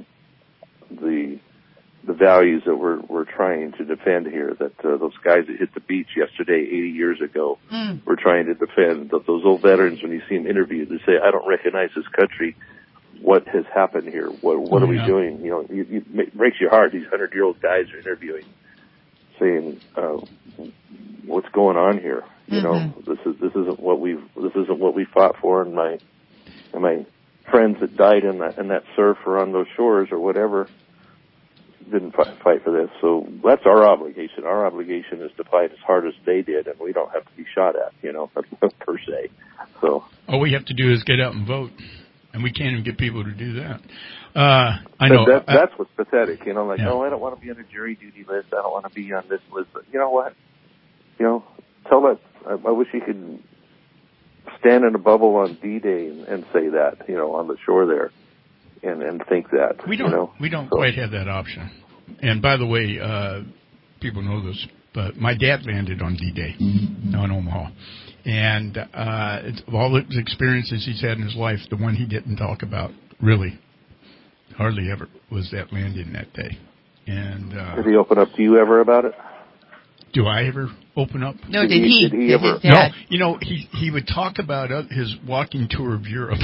values that we're trying to defend here. That those guys that hit the beach yesterday, 80 years ago, were trying to defend. Those old veterans, when you see them interviewed, they say, "I don't recognize this country. What has happened here? What are we doing?" It breaks your heart. These 100-year-old guys are interviewing, saying, "What's going on here? This isn't what we fought for." And my friends that died in that surf or on those shores or whatever didn't fight for this. So that's our obligation. Our obligation is to fight as hard as they did, and we don't have to be shot at, per se. So all we have to do is get out and vote. And we can't even get people to do that. I know. That's what's pathetic, I don't want to be on a jury duty list. I don't want to be on this list. But you know what? Tell that. I wish you could stand in a bubble on D-Day and say that, on the shore there, and think that. We don't quite have that option. And by the way, people know this, but my dad landed on D-Day on Omaha. And of all the experiences he's had in his life, the one he didn't talk about, really, hardly ever, was that landing that day. And did he open up to you ever about it? Do I ever open up? No, did he ever? No, he would talk about his walking tour of Europe,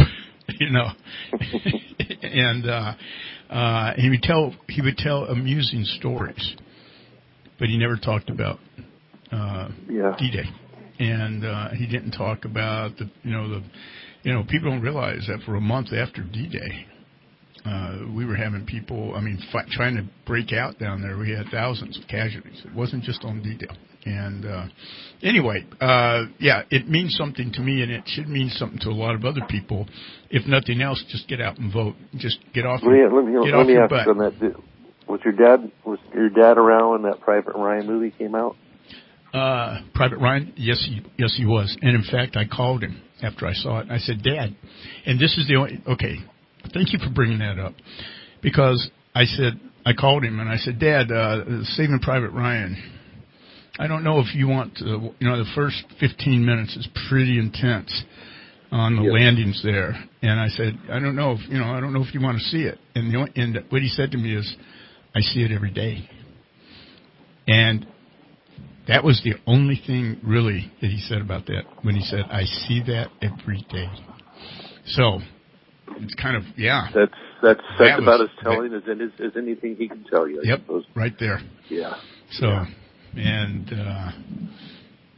and he would tell amusing stories, but he never talked about D-Day. And he didn't talk about people don't realize that for a month after D-Day, we were having people, trying to break out down there. We had thousands of casualties. It wasn't just on D-Day. And anyway, it means something to me, and it should mean something to a lot of other people. If nothing else, just get out and vote. Just get off your butt. On that. Was your dad around when that Private Ryan movie came out? Private Ryan, yes, he was. And in fact, I called him after I saw it. I said, "Dad," and this is okay, thank you for bringing that up, because I called him and I said, "Dad, Saving Private Ryan, I don't know if you want to, the first 15 minutes is pretty intense on the landings there." And I said, I don't know if you want to see it. And what he said to me is, "I see it every day." And that was the only thing, really, that he said about that, when he said, "I see that every day." So, it's kind of, That's about as telling as anything he can tell you, I suppose. Right there. Yeah. So, and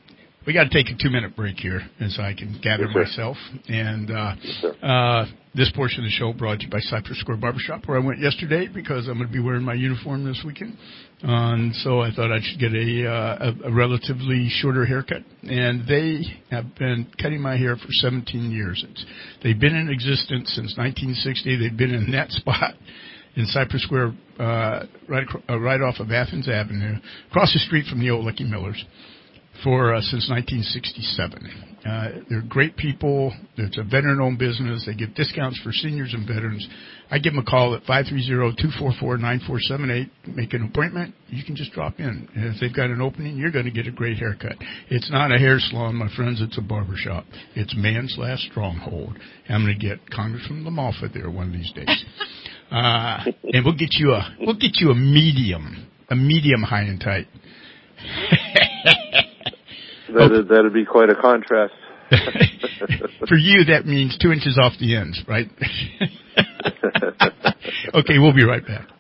We got to take a 2-minute break here as I can gather myself. And this portion of the show brought to you by Cypress Square Barbershop, where I went yesterday because I'm going to be wearing my uniform this weekend. And so I thought I should get a relatively shorter haircut. And they have been cutting my hair for 17 years. They've been in existence since 1960. They've been in that spot in Cypress Square, right off of Athens Avenue, across the street from the old Lucky Millers, since 1967. They're great people. It's a veteran-owned business. They give discounts for seniors and veterans. I give them a call at 530-244-9478. Make an appointment. You can just drop in. And if they've got an opening, you're going to get a great haircut. It's not a hair salon, my friends. It's a barbershop. It's man's last stronghold. I'm going to get Congressman LaMalfa there one of these days. And we'll get you a medium high and tight. That'd be quite a contrast. For you, that means 2 inches off the ends, right? Okay, we'll be right back.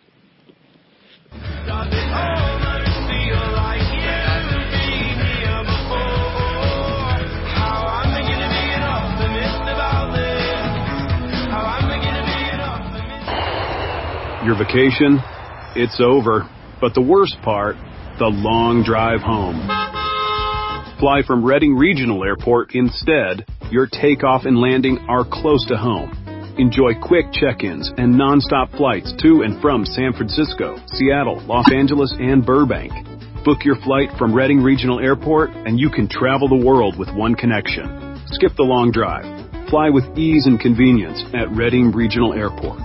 Your vacation, it's over. But the worst part, the long drive home. Fly from Redding Regional Airport instead. Your takeoff and landing are close to home. Enjoy quick check-ins and non-stop flights to and from San Francisco, Seattle, Los Angeles, and Burbank. Book your flight from Redding Regional Airport and you can travel the world with one connection. Skip the long drive. Fly with ease and convenience at Redding Regional Airport.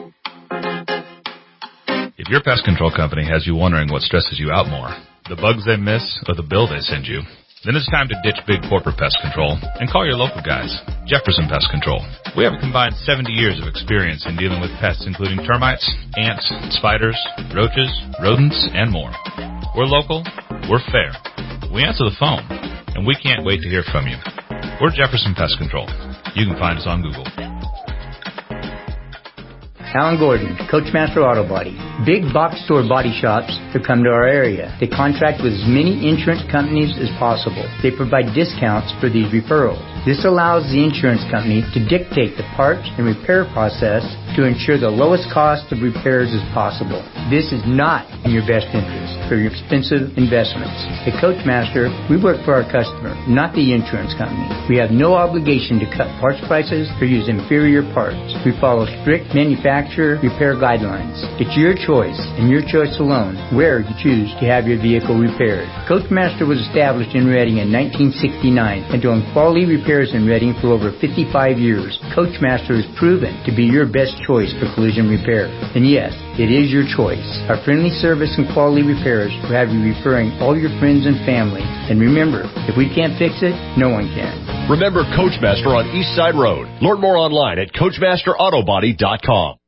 If your pest control company has you wondering what stresses you out more, the bugs they miss or the bill they send you, then it's time to ditch big corporate pest control and call your local guys, Jefferson Pest Control. We have a combined 70 years of experience in dealing with pests including termites, ants, spiders, roaches, rodents, and more. We're local, we're fair, we answer the phone, and we can't wait to hear from you. We're Jefferson Pest Control. You can find us on Google. Alan Gordon, Coachmaster Auto Body. Big box store body shops to come to our area. They contract with as many insurance companies as possible. They provide discounts for these referrals. This allows the insurance company to dictate the parts and repair process to ensure the lowest cost of repairs as possible. This is not in your best interest for your expensive investments. At Coachmaster, we work for our customer, not the insurance company. We have no obligation to cut parts prices or use inferior parts. We follow strict manufacturer repair guidelines. It's your choice and your choice alone where you choose to have your vehicle repaired. Coachmaster was established in Redding in 1969 and doing quality repairs in Redding for over 55 years. Coachmaster is proven to be your best choice for collision repair. And yes, it is your choice. Our friendly service and quality repairs will have you referring all your friends and family. And remember, if we can't fix it, no one can. Remember Coachmaster on East Side Road. Learn more online at CoachmasterAutobody.com.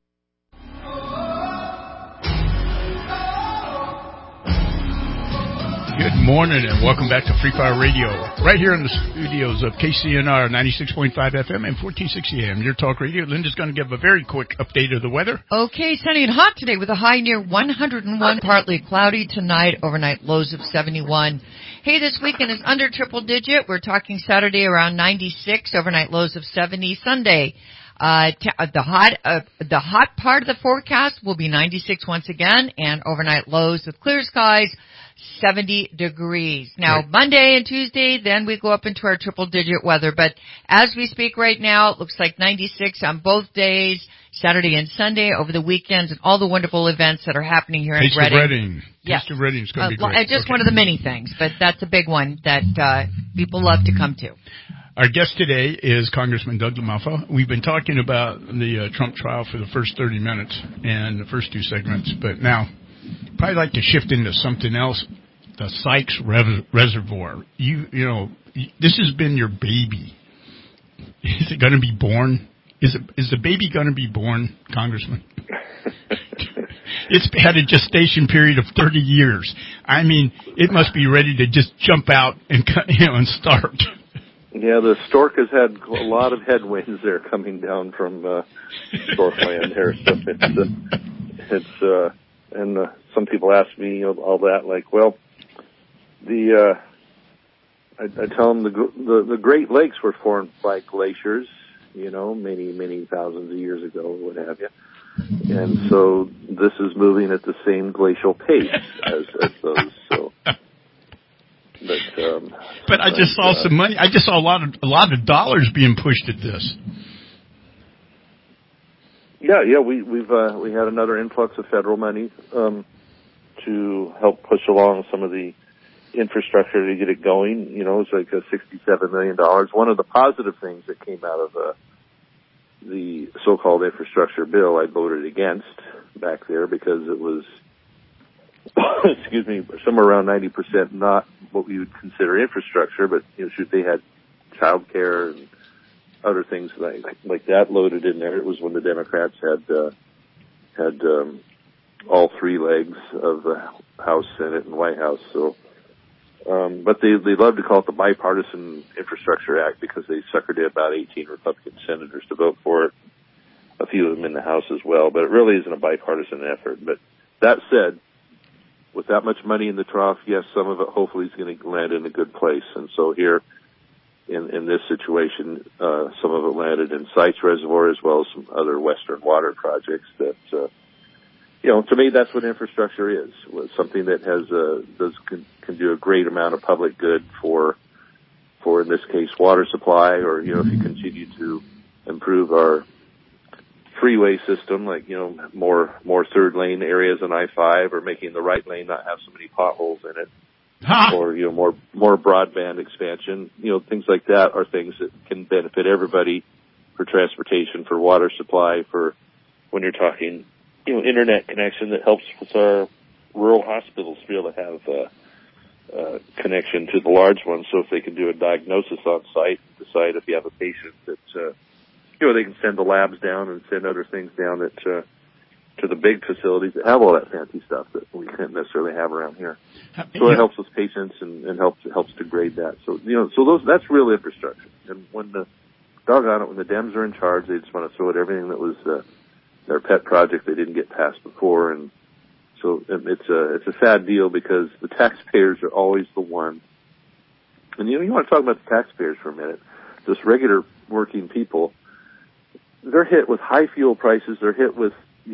Good morning and welcome back to Free Fire Radio, right here in the studios of KCNR 96.5 FM and 1460 AM. Your talk radio. Linda's going to give a very quick update of the weather. Okay, sunny and hot today with a high near 101. Partly cloudy tonight, overnight lows of 71. Hey, this weekend is under triple digit. We're talking Saturday around 96, overnight lows of 70. Sunday, the hot part of the forecast will be 96 once again, and overnight lows with clear skies, 70 degrees. Now, right. Monday and Tuesday, then we go up into our triple-digit weather. But as we speak right now, it looks like 96 on both days, Saturday and Sunday, over the weekends, and all the wonderful events that are happening here in Redding. Taste of Redding. Yes. Taste of Redding is going to be great. Just one of the many things, but that's a big one that people love to come to. Our guest today is Congressman Doug LaMalfa. We've been talking about the Trump trial for the first 30 minutes and the first two segments, but now probably like to shift into something else. The Sykes Reservoir. You know, this has been your baby. Is it going to be born? Is the baby going to be born, Congressman? It's had a gestation period of 30 years. I mean, it must be ready to just jump out and and start. Yeah, the stork has had a lot of headwinds there coming down from Storkland here. So some people ask me all that, like, well, the I tell them the Great Lakes were formed by glaciers, many thousands of years ago, what have you. And so this is moving at the same glacial pace as those. So, but I just saw some money. I just saw a lot of dollars being pushed at this. Yeah. We had another influx of federal money to help push along some of the infrastructure to get it going. It's like $67 million. One of the positive things that came out of the so-called infrastructure bill, I voted against back there because it was, excuse me, somewhere around 90% not what we would consider infrastructure, but they had child care and other things like that loaded in there. It was when the Democrats had all three legs of the House, Senate, and White House. So, but they love to call it the Bipartisan Infrastructure Act because they suckered in about 18 Republican senators to vote for it. A few of them in the House as well, but it really isn't a bipartisan effort. But that said, with that much money in the trough, yes, some of it hopefully is going to land in a good place. And so here, in this situation, some of it landed in Sites Reservoir as well as some other Western water projects that, to me, that's what infrastructure is. Something that can do a great amount of public good for in this case, water supply, or, if you continue to improve our freeway system, like, more third lane areas on I-5, or making the right lane not have so many potholes in it. Or, more broadband expansion, things like that are things that can benefit everybody for transportation, for water supply, for when you're talking, internet connection that helps with our rural hospitals to be able to have connection to the large ones. So if they can do a diagnosis on site, decide if you have a patient that, they can send the labs down and send other things down that, to the big facilities that have all that fancy stuff that we can't necessarily have around here. So it helps with patients and helps to grade that. So, that's real infrastructure. And when the Dems are in charge, they just want to throw at everything that was, their pet project they didn't get passed before. And so it's a sad deal because the taxpayers are always the one. And you want to talk about the taxpayers for a minute. Just regular working people, they're hit with high fuel prices. They're hit with,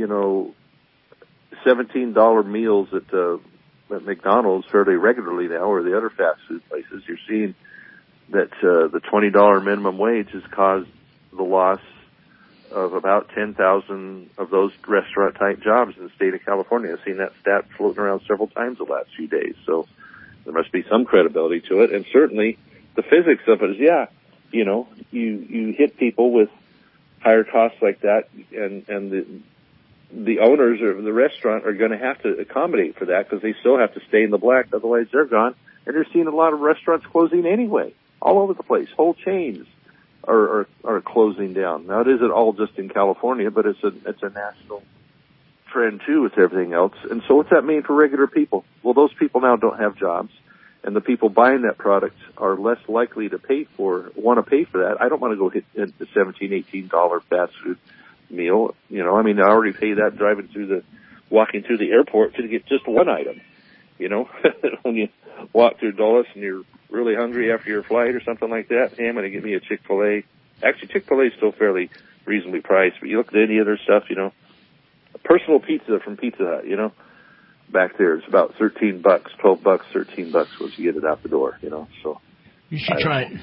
$17 meals at McDonald's fairly regularly now, or the other fast food places. You're seeing that the $20 minimum wage has caused the loss of about 10,000 of those restaurant-type jobs in the state of California. I've seen that stat floating around several times the last few days. So there must be some credibility to it. And certainly the physics of it is, you hit people with higher costs like that, and the owners of the restaurant are going to have to accommodate for that because they still have to stay in the black. Otherwise, they're gone. And you're seeing a lot of restaurants closing anyway, all over the place. Whole chains are closing down. Now, it isn't all just in California, but it's a national trend too with everything else. And so, what's that mean for regular people? Well, those people now don't have jobs, and the people buying that product are less likely to want to pay for that. I don't want to go hit the $17, $18 fast food meal. I already pay that walking through the airport to get just one item. When you walk through Dulles and you're really hungry after your flight or something like that, hey, I'm going to get me a Chick-fil-A. Actually, Chick-fil-A is still fairly reasonably priced, but you look at any other stuff, a personal pizza from Pizza Hut, back there, it's about $13, $12, $13 once you get it out the door, so. You should try it.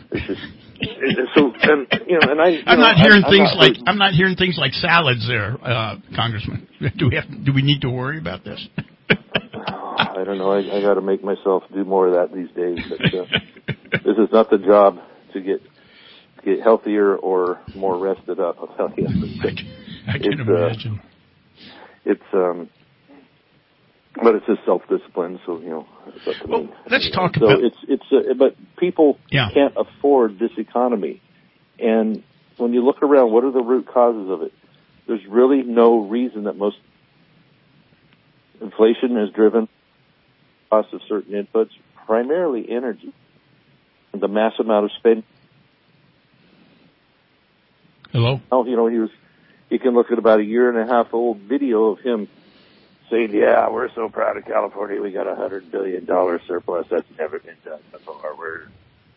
I'm not hearing things like salads there, Congressman. Do we need to worry about this? I don't know. I got to make myself do more of that these days. But, this is not the job to get healthier or more rested up. I'll tell you. I can imagine. But it's just self-discipline, so, it's up to me. Let's talk about... But people can't afford this economy. And when you look around, what are the root causes of it? There's really no reason that most inflation is driven by the cost of certain inputs, primarily energy. The mass amount of spending. Hello? You can look at about a 1.5-year old video of him saying, we're so proud of California. We got $100 billion surplus. That's never been done before.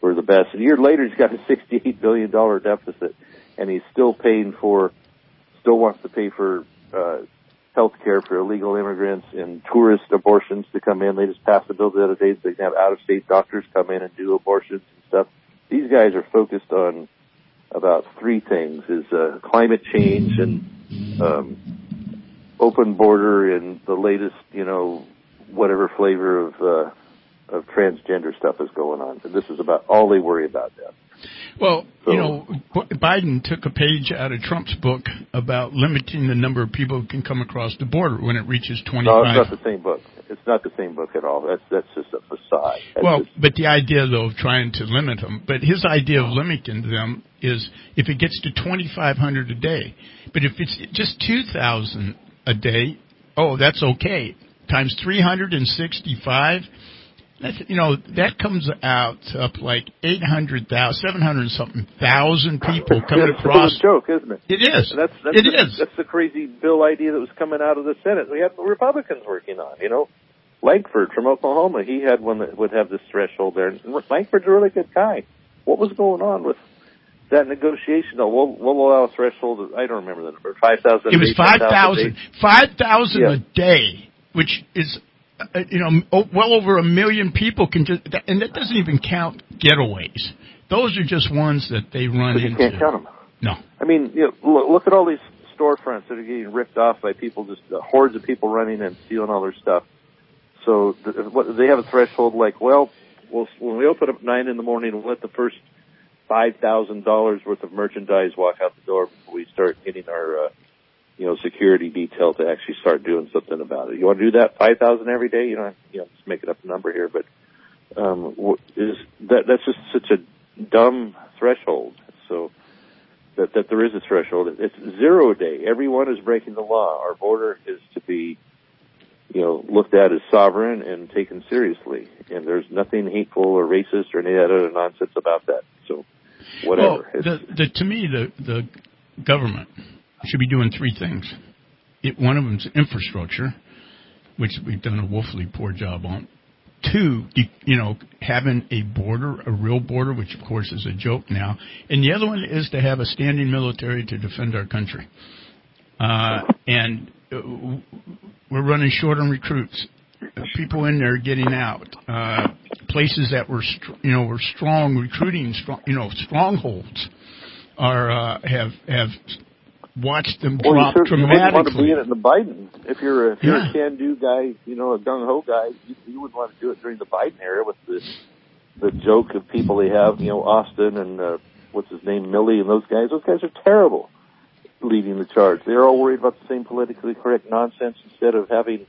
were the best. And a year later, he's got a $68 billion deficit, and he's still wants to pay for health care for illegal immigrants and tourist abortions to come in. They just passed a bill the other day so they can have out-of-state doctors come in and do abortions and stuff. These guys are focused on about three things, is climate change and open border and the latest, whatever flavor of transgender stuff is going on. And this is about all they worry about now. Well, Biden took a page out of Trump's book about limiting the number of people who can come across the border when it reaches 25. No, it's not the same book. It's not the same book at all. That's just a facade. But the idea, though, of trying to limit them, but his idea of limiting them is if it gets to 2,500 a day. But if it's just 2,000 a day, that's okay. Times 365, that comes out up like 800,000, 700-something thousand people coming across. It's a joke, isn't it? It is. That's the crazy bill idea that was coming out of the Senate. We had the Republicans working on. Langford from Oklahoma, he had one that would have this threshold there. And Langford's a really good guy. What was going on with that negotiation? We'll allow a threshold of, I don't remember the number, 5,000. It was 5,000. 5,000 a day, which is well over 1 million people can just, and that doesn't even count getaways. Those are just ones that they run into. You can't count them. No. I mean, look at all these storefronts that are getting ripped off by people, just hordes of people running and stealing all their stuff. So they have a threshold like, when we open up 9 in the morning, we'll let the first $5,000 worth of merchandise walk out the door before we start getting our security detail to actually start doing something about it. You want to do that 5,000 every day? Just making up a number here, but that's just such a dumb threshold. So that there is a threshold. It's 0 a day. Everyone is breaking the law. Our border is to be looked at as sovereign and taken seriously, and there's nothing hateful or racist or any other nonsense about that. So whatever. Well, to me, the government should be doing three things. One of them is infrastructure, which we've done a woefully poor job on. 2, having a border, a real border, which of course is a joke now. And the other one is to have a standing military to defend our country. And we're running short on recruits. People in there getting out. Places that were strong recruiting, strongholds have watched them drop dramatically. You wouldn't want to be in the Biden. If you're a can-do guy, a gung-ho guy, you wouldn't want to do it during the Biden era with the joke of people they have, Austin and what's his name, Milley, and those guys. Those guys are terrible leading the charge. They're all worried about the same politically correct nonsense instead of having,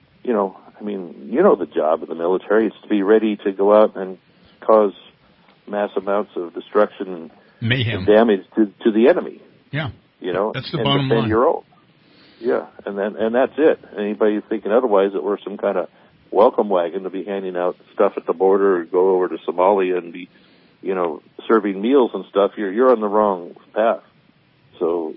the job of the military is to be ready to go out and cause mass amounts of destruction and mayhem and damage to the enemy. Yeah. That's the bottom line. Your own. Yeah, and that's it. Anybody thinking otherwise that we're some kind of welcome wagon to be handing out stuff at the border or go over to Somalia and be, serving meals and stuff, you're on the wrong path. So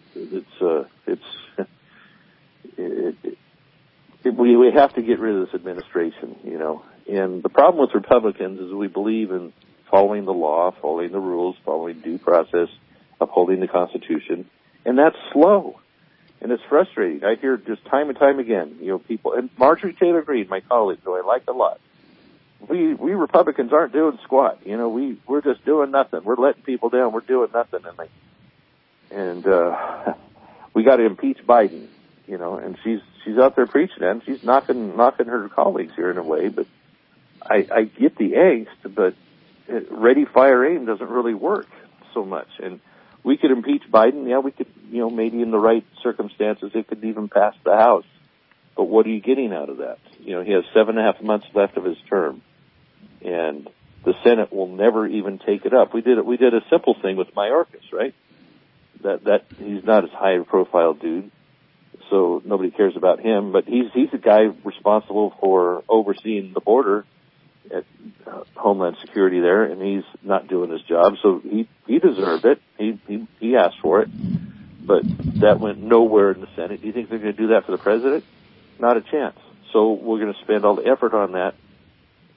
we have to get rid of this administration, And the problem with Republicans is we believe in following the law, following the rules, following due process, upholding the Constitution. And that's slow, and it's frustrating. I hear just time and time again, people, and Marjorie Taylor Greene, my colleague, who I like a lot. We Republicans aren't doing squat. We're just doing nothing. We're letting people down. We're doing nothing, and we got to impeach Biden. And she's out there preaching that, and she's knocking her colleagues here in a way. But I get the angst, but ready, fire, aim doesn't really work so much, and we could impeach Biden. Yeah, we could, maybe in the right circumstances, it could even pass the House. But what are you getting out of that? He has 7.5 months left of his term, and the Senate will never even take it up. We did a simple thing with Mayorkas, right? That he's not as high a profile dude, so nobody cares about him. But he's the guy responsible for overseeing the border at Homeland Security there, and he's not doing his job, so he deserved it. He asked for it, but that went nowhere in the Senate. Do you think they're going to do that for the president? Not a chance. So we're going to spend all the effort on that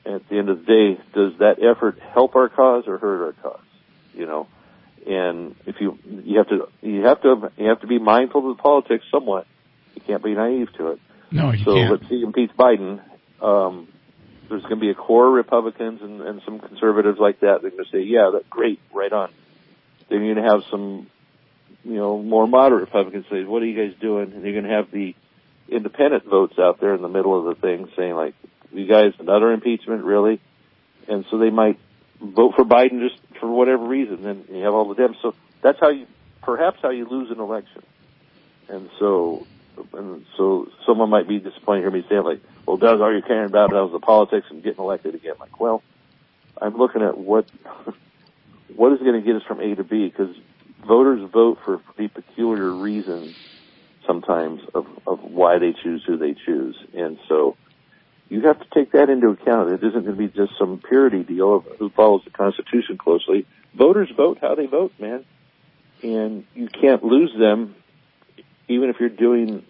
at the end of the day, does that effort help our cause or hurt our cause? You know, and if you have to be mindful of the politics somewhat. You can't be naive to it. No, you so can't. let's see impeach Biden. There's going to be a core of Republicans and some conservatives like that. They're going to say, yeah, that's great, right on. Then you're going to have some, more moderate Republicans say, what are you guys doing? And you're going to have the independent votes out there in the middle of the thing saying, like, you guys, another impeachment, really? And so they might vote for Biden just for whatever reason. Then you have all the Dems. So that's perhaps how you lose an election. And so someone might be disappointed to hear me saying, like, well, Doug, all you're caring about is the politics and getting elected again. Like, well, I'm looking at what is going to get us from A to B, because voters vote for pretty peculiar reasons sometimes of why they choose who they choose. And so you have to take that into account. It isn't going to be just some purity deal of who follows the Constitution closely. Voters vote how they vote, man. And you can't lose them even if you're doing,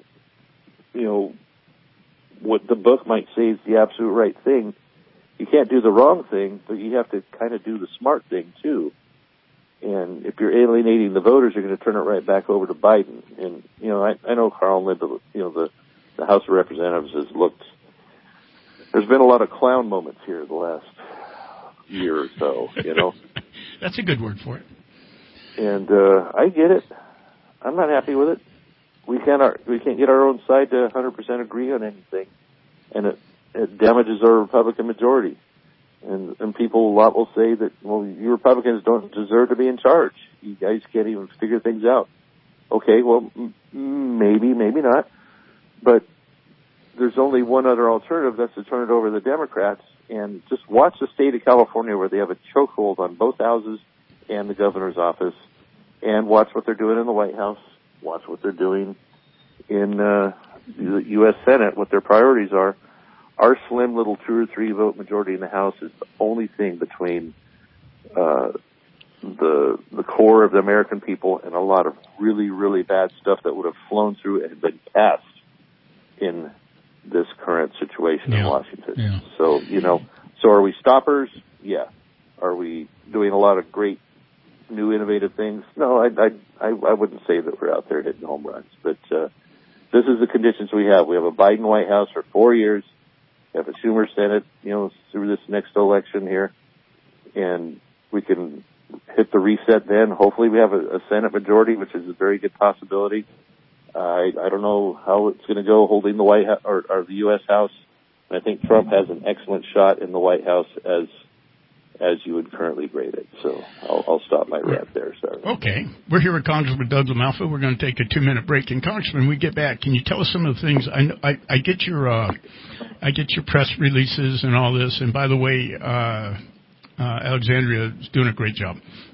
what the book might say is the absolute right thing. You can't do the wrong thing, but you have to kind of do the smart thing, too. And if you're alienating the voters, you're going to turn it right back over to Biden. And, I know Carl Lind, the House of Representatives has looked, there's been a lot of clown moments here the last year or so, That's a good word for it. And I get it. I'm not happy with it. We can't get our own side to 100% agree on anything, and it damages our Republican majority. And people a lot will say that, well, you Republicans don't deserve to be in charge. You guys can't even figure things out. Okay, well, maybe not. But there's only one other alternative, that's to turn it over to the Democrats. And just watch the state of California, where they have a chokehold on both houses and the governor's office, and watch what they're doing in the White House. Watch what they're doing in the U.S. Senate, what their priorities are. Our slim little 2 or 3 vote majority in the House is the only thing between the core of the American people and a lot of really, really bad stuff that would have flown through and been passed in this current situation in Washington. Yeah. So, so are we stoppers? Yeah. Are we doing a lot of great new innovative things? No, I wouldn't say that we're out there hitting home runs, but this is the conditions we have. We have a Biden White House for 4 years. We have a Schumer Senate, through this next election here, and we can hit the reset then. Hopefully we have a Senate majority, which is a very good possibility. I don't know how it's going to go holding the White House or the U.S. House. And I think Trump has an excellent shot in the White House as you would currently grade it. So I'll stop my rant there. Sorry. Okay. We're here with Congressman Doug LaMalfa. We're going to take a 2-minute break. And Congressman, when we get back, can you tell us some of the things? I get your press releases and all this. And by the way, Alexandria is doing a great job.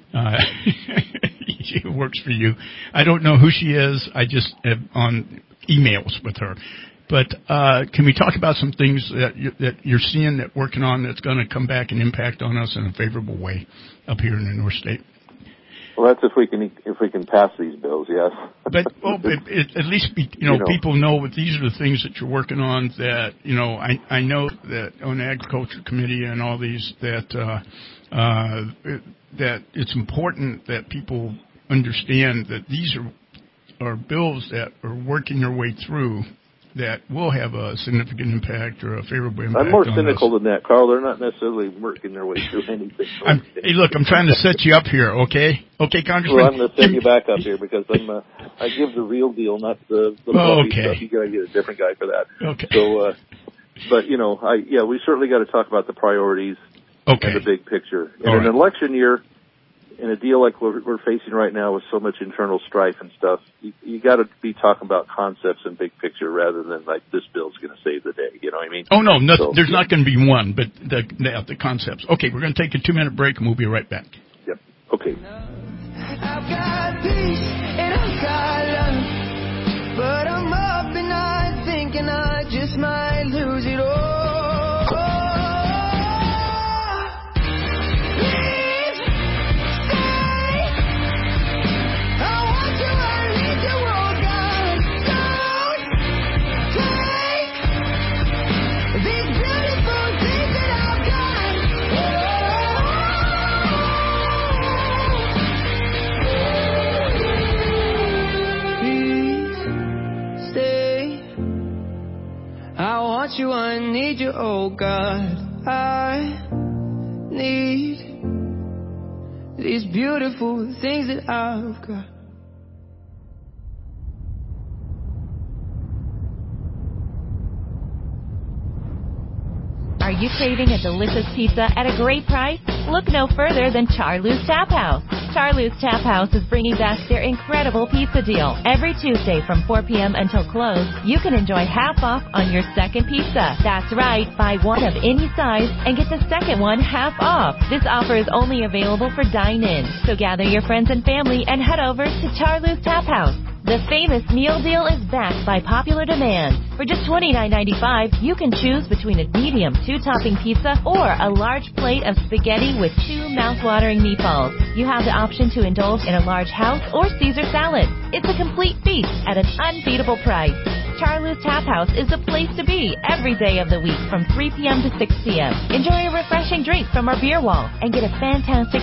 She works for you. I don't know who she is. I just am on emails with her. But can we talk about some things that you're seeing, that working on, that's going to come back and impact on us in a favorable way up here in the North State? Well, that's if we can pass these bills, yes. But at least people know that these are the things that you're working on. That I know that on the Agriculture Committee and all these that it's important that people understand that these are bills that are working their way through, that will have a significant impact or a favorable impact. I'm more cynical than that, Carl. They're not necessarily working their way through anything. Hey, look, I'm trying to set you up here, okay? Okay, Congressman? Well, I'm going to set you back up here because I give the real deal, not the fluffy stuff. You got to get a different guy for that. Okay. So, but, we certainly got to talk about the priorities and the big picture. In an election year, in a deal like we're facing right now with so much internal strife and stuff, you got to be talking about concepts and big picture rather than like this bill's going to save the day. You know what I mean? Oh no, there's not going to be one, but the concepts. Okay, we're going to take a 2-minute break and we'll be right back. Yep. Okay. I've got peace and I've got love, but I'm up and I'm thinking I just might lose it all. These beautiful things that I've got. Oh God, I need these beautiful things that I've got. Are you craving a delicious pizza at a great price? Look no further than Charlie's Tap House. Charlie's Tap House is bringing back their incredible pizza deal. Every Tuesday from 4 p.m. until close, you can enjoy half off on your second pizza. That's right, buy one of any size and get the second one half off. This offer is only available for dine-in. So gather your friends and family and head over to Charlie's Tap House. The famous meal deal is backed by popular demand. For just $29.95, you can choose between a medium 2-topping pizza or a large plate of spaghetti with 2 mouth-watering meatballs. You have the option to indulge in a large house or Caesar salad. It's a complete feast at an unbeatable price. Charlie's Tap House is the place to be every day of the week from 3 p.m. to 6 p.m. Enjoy a refreshing drink from our beer wall and get a fantastic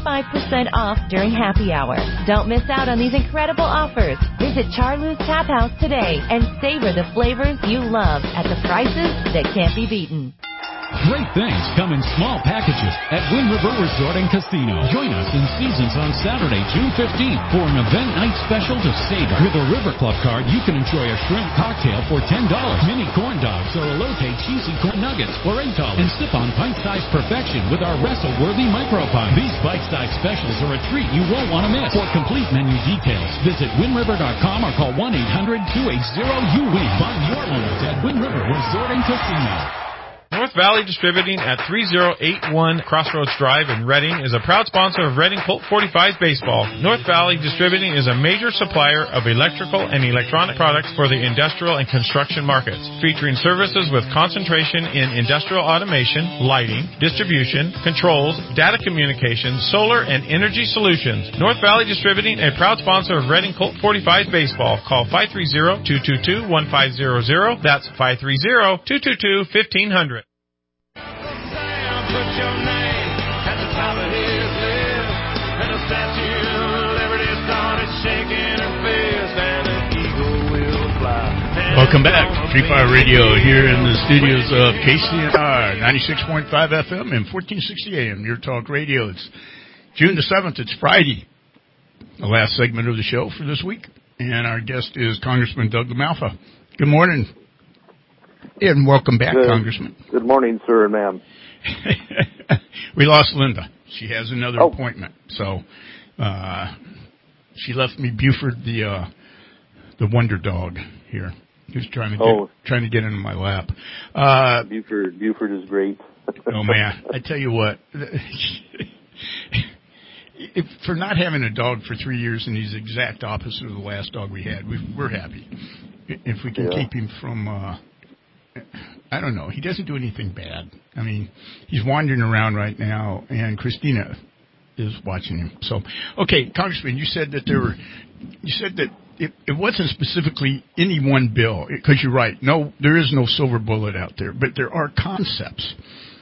25% off during happy hour. Don't miss out on these incredible offers. Visit Charlie's Tap House today and savor the flavors you love at the prices that can't be beaten. Great things come in small packages at Wind River Resort and Casino. Join us in Seasons on Saturday, June 15th for an event night special to savor. With a River Club card, you can enjoy a shrimp cocktail for $10, mini corn dogs or elote cheesy corn nuggets for $8, and sip on pint-sized perfection with our wrestle-worthy micropie. These bite-sized specials are a treat you won't want to miss. For complete menu details, visit windriver.com or call 1-800-280-UWIN. Find your moments at Wind River Resort and Casino. North Valley Distributing at 3081 Crossroads Drive in Reading is a proud sponsor of Reading Colt 45 Baseball. North Valley Distributing is a major supplier of electrical and electronic products for the industrial and construction markets, featuring services with concentration in industrial automation, lighting, distribution, controls, data communications, solar, and energy solutions. North Valley Distributing, a proud sponsor of Reading Colt 45 Baseball. Call 530-222-1500. That's 530-222-1500. Put your name at the top of his list, and a statue of Liberty's on it shaking her fist, and an eagle will fly. Welcome back. Free Fire Radio here in the studios of KCNR, 96.5 FM and 1460 AM, Your Talk Radio. It's June the 7th. It's Friday, the last segment of the show for this week, and our guest is Congressman Doug LaMalfa. Good morning, and welcome back, Congressman. Good morning, sir and ma'am. We lost Linda. She has another appointment, so she left me Buford, the wonder dog here. He was trying to get into my lap. Buford is great. Oh man, I tell you what. For not having a dog for 3 years, and he's the exact opposite of the last dog we had, we're happy. If we can keep him from. I don't know. He doesn't do anything bad. I mean, he's wandering around right now, and Christina is watching him. So, okay, Congressman, you said that it wasn't specifically any one bill, because you're right. No, there is no silver bullet out there, but there are concepts.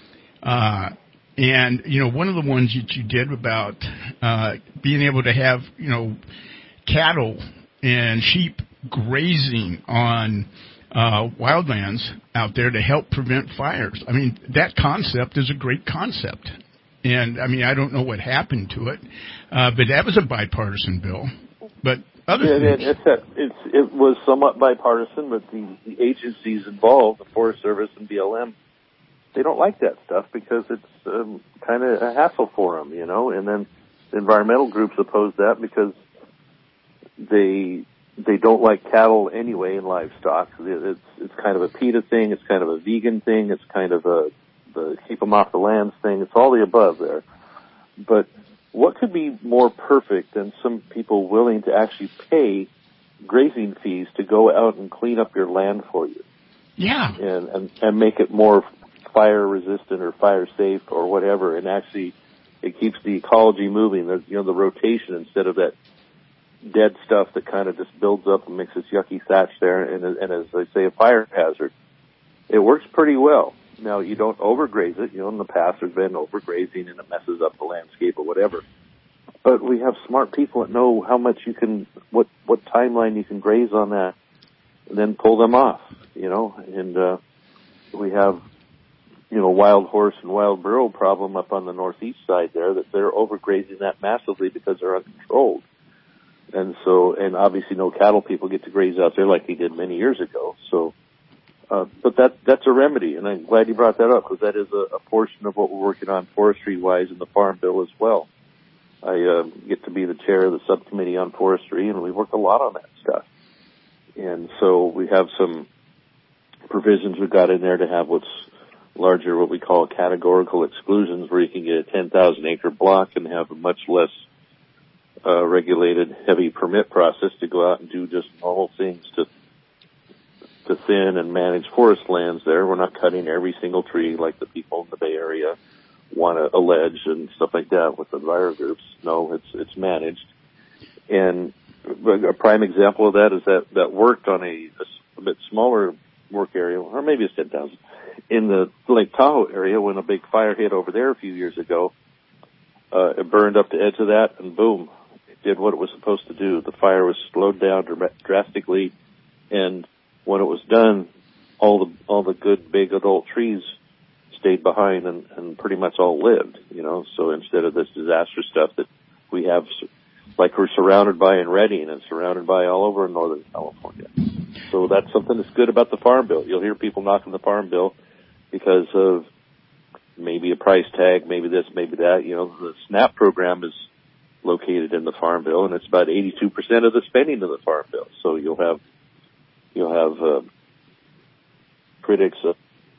And, one of the ones that you did about being able to have, cattle and sheep grazing on wildlands out there to help prevent fires. I mean, that concept is a great concept. And, I mean, I don't know what happened to it, but that was a bipartisan bill. But other things... It was somewhat bipartisan, but the agencies involved, the Forest Service and BLM, they don't like that stuff because it's kind of a hassle for them, and then the environmental groups oppose that because they don't like cattle anyway in livestock. It's kind of a PETA thing. It's kind of a vegan thing. It's kind of the keep them off the lands thing. It's all the above there. But what could be more perfect than some people willing to actually pay grazing fees to go out and clean up your land for you? Yeah. And make it more fire resistant or fire safe or whatever. And actually it keeps the ecology moving. The rotation instead of that dead stuff that kind of just builds up and makes this yucky thatch there, and as I say, a fire hazard. It works pretty well. Now, you don't overgraze it. In the past there's been overgrazing and it messes up the landscape or whatever. But we have smart people that know how much you can, what timeline you can graze on that, and then pull them off, and we have wild horse and wild burro problem up on the northeast side there, that they're overgrazing that massively because they're uncontrolled. And so, and obviously no cattle people get to graze out there like they did many years ago. So, but that's a remedy, and I'm glad you brought that up, because that is a portion of what we're working on forestry-wise in the Farm Bill as well. I get to be the chair of the subcommittee on forestry, and we work a lot on that stuff. And so we have some provisions we've got in there to have what's larger, what we call categorical exclusions, where you can get a 10,000-acre block and have a much less regulated, heavy permit process to go out and do just normal things to thin and manage forest lands there. We're not cutting every single tree like the people in the Bay Area want to allege and stuff like that with the enviro groups. No, it's managed. And a prime example of that is that worked on a bit smaller work area, or maybe it's 10,000, in the Lake Tahoe area when a big fire hit over there a few years ago. It burned up the edge of that, and boom, it did what it was supposed to do. The fire was slowed down drastically, and when it was done, all the good big adult trees stayed behind and pretty much all lived, So instead of this disaster stuff that we have, like we're surrounded by in Redding and surrounded by all over Northern California. So that's something that's good about the Farm Bill. You'll hear people knocking the Farm Bill because of maybe a price tag, maybe this, maybe that. The SNAP program is located in the Farm Bill, and it's about 82% of the spending of the Farm Bill. So you'll have critics of.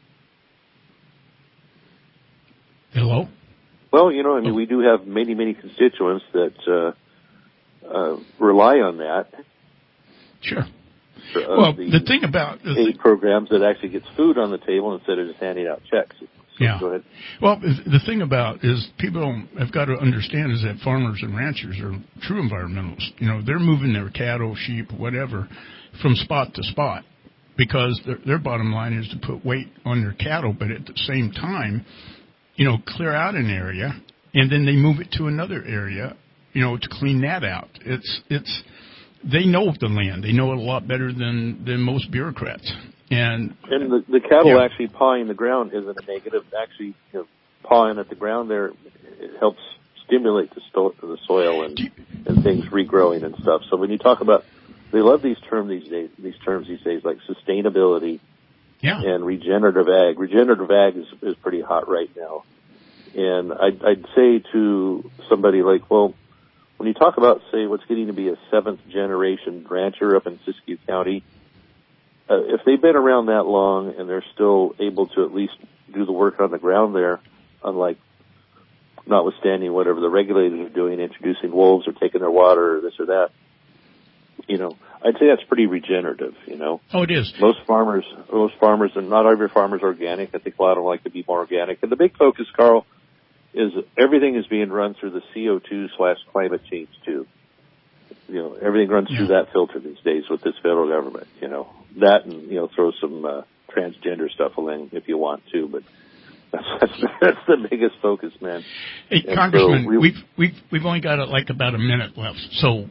Hello? Well, we do have many, many constituents that rely on that. Sure. Well, the thing about aid programs that actually gets food on the table instead of just handing out checks. So yeah. Go ahead. Well, the thing about is people have got to understand is that farmers and ranchers are true environmentalists. They're moving their cattle, sheep, whatever, from spot to spot because their bottom line is to put weight on their cattle, but at the same time, clear out an area and then they move it to another area, to clean that out. They know the land. They know it a lot better than most bureaucrats. And the cattle actually pawing the ground isn't a negative. Actually, pawing at the ground there, it helps stimulate the soil and things regrowing and stuff. So when you talk about, they love these terms these days like sustainability and regenerative ag. Regenerative ag is pretty hot right now. And I'd say to somebody like, well, when you talk about, say, what's getting to be a 7th-generation rancher up in Siskiyou County, if they've been around that long and they're still able to at least do the work on the ground there, unlike notwithstanding whatever the regulators are doing, introducing wolves or taking their water or this or that, I'd say that's pretty regenerative, Oh, it is. Most farmers, and not every farmer's organic. I think a lot of them like to be more organic. And the big focus, Carl, is everything is being run through the CO2/climate change too. Everything runs through that filter these days with this federal government. That and throw some transgender stuff in if you want to, but that's the biggest focus, man. Hey, and Congressman, so we've only got about a minute left. So,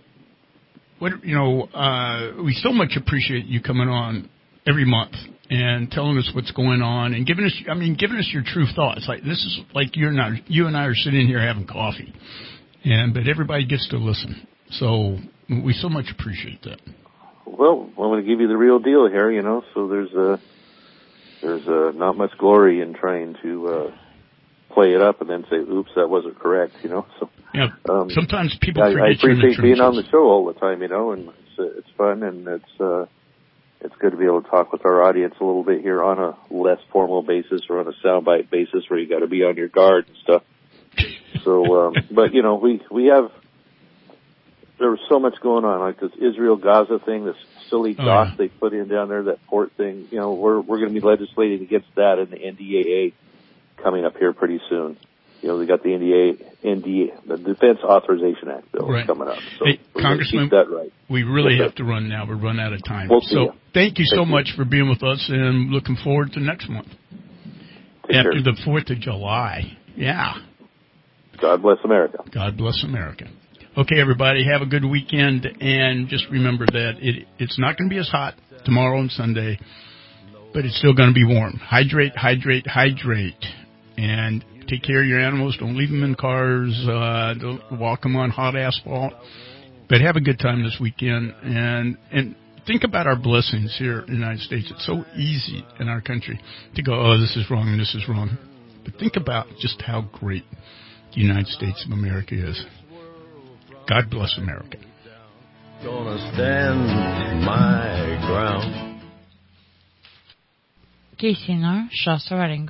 we so much appreciate you coming on every month and telling us what's going on and giving us your true thoughts. Like this is like you and I are sitting here having coffee, but everybody gets to listen. So we so much appreciate that. Well, I'm going to give you the real deal here, So there's not much glory in trying to play it up and then say, "Oops, that wasn't correct," So yeah, sometimes people forget. I appreciate being on the show all the time, and it's fun and it's good to be able to talk with our audience a little bit here on a less formal basis or on a soundbite basis where you got to be on your guard and stuff. So, but we have. There was so much going on, like this Israel-Gaza thing, this silly dock they put in down there, that port thing. We're going to be legislating against that in the NDAA coming up here pretty soon. We got the the Defense Authorization Act bill coming up. So hey, Congressman, keep that right. We really have to run now. We're running out of time. So thank you so much for being with us, and looking forward to next month. After the 4th of July. Yeah. God bless America. God bless America. Okay, everybody, have a good weekend, and just remember that it's not going to be as hot tomorrow and Sunday, but it's still going to be warm. Hydrate, hydrate, hydrate. And take care of your animals. Don't leave them in cars. Don't walk them on hot asphalt. But have a good time this weekend. And think about our blessings here in the United States. It's so easy in our country to go, oh, this is wrong and this is wrong. But think about just how great the United States of America is. God bless America. Gonna stand my ground. KCNR, Shasta Redding.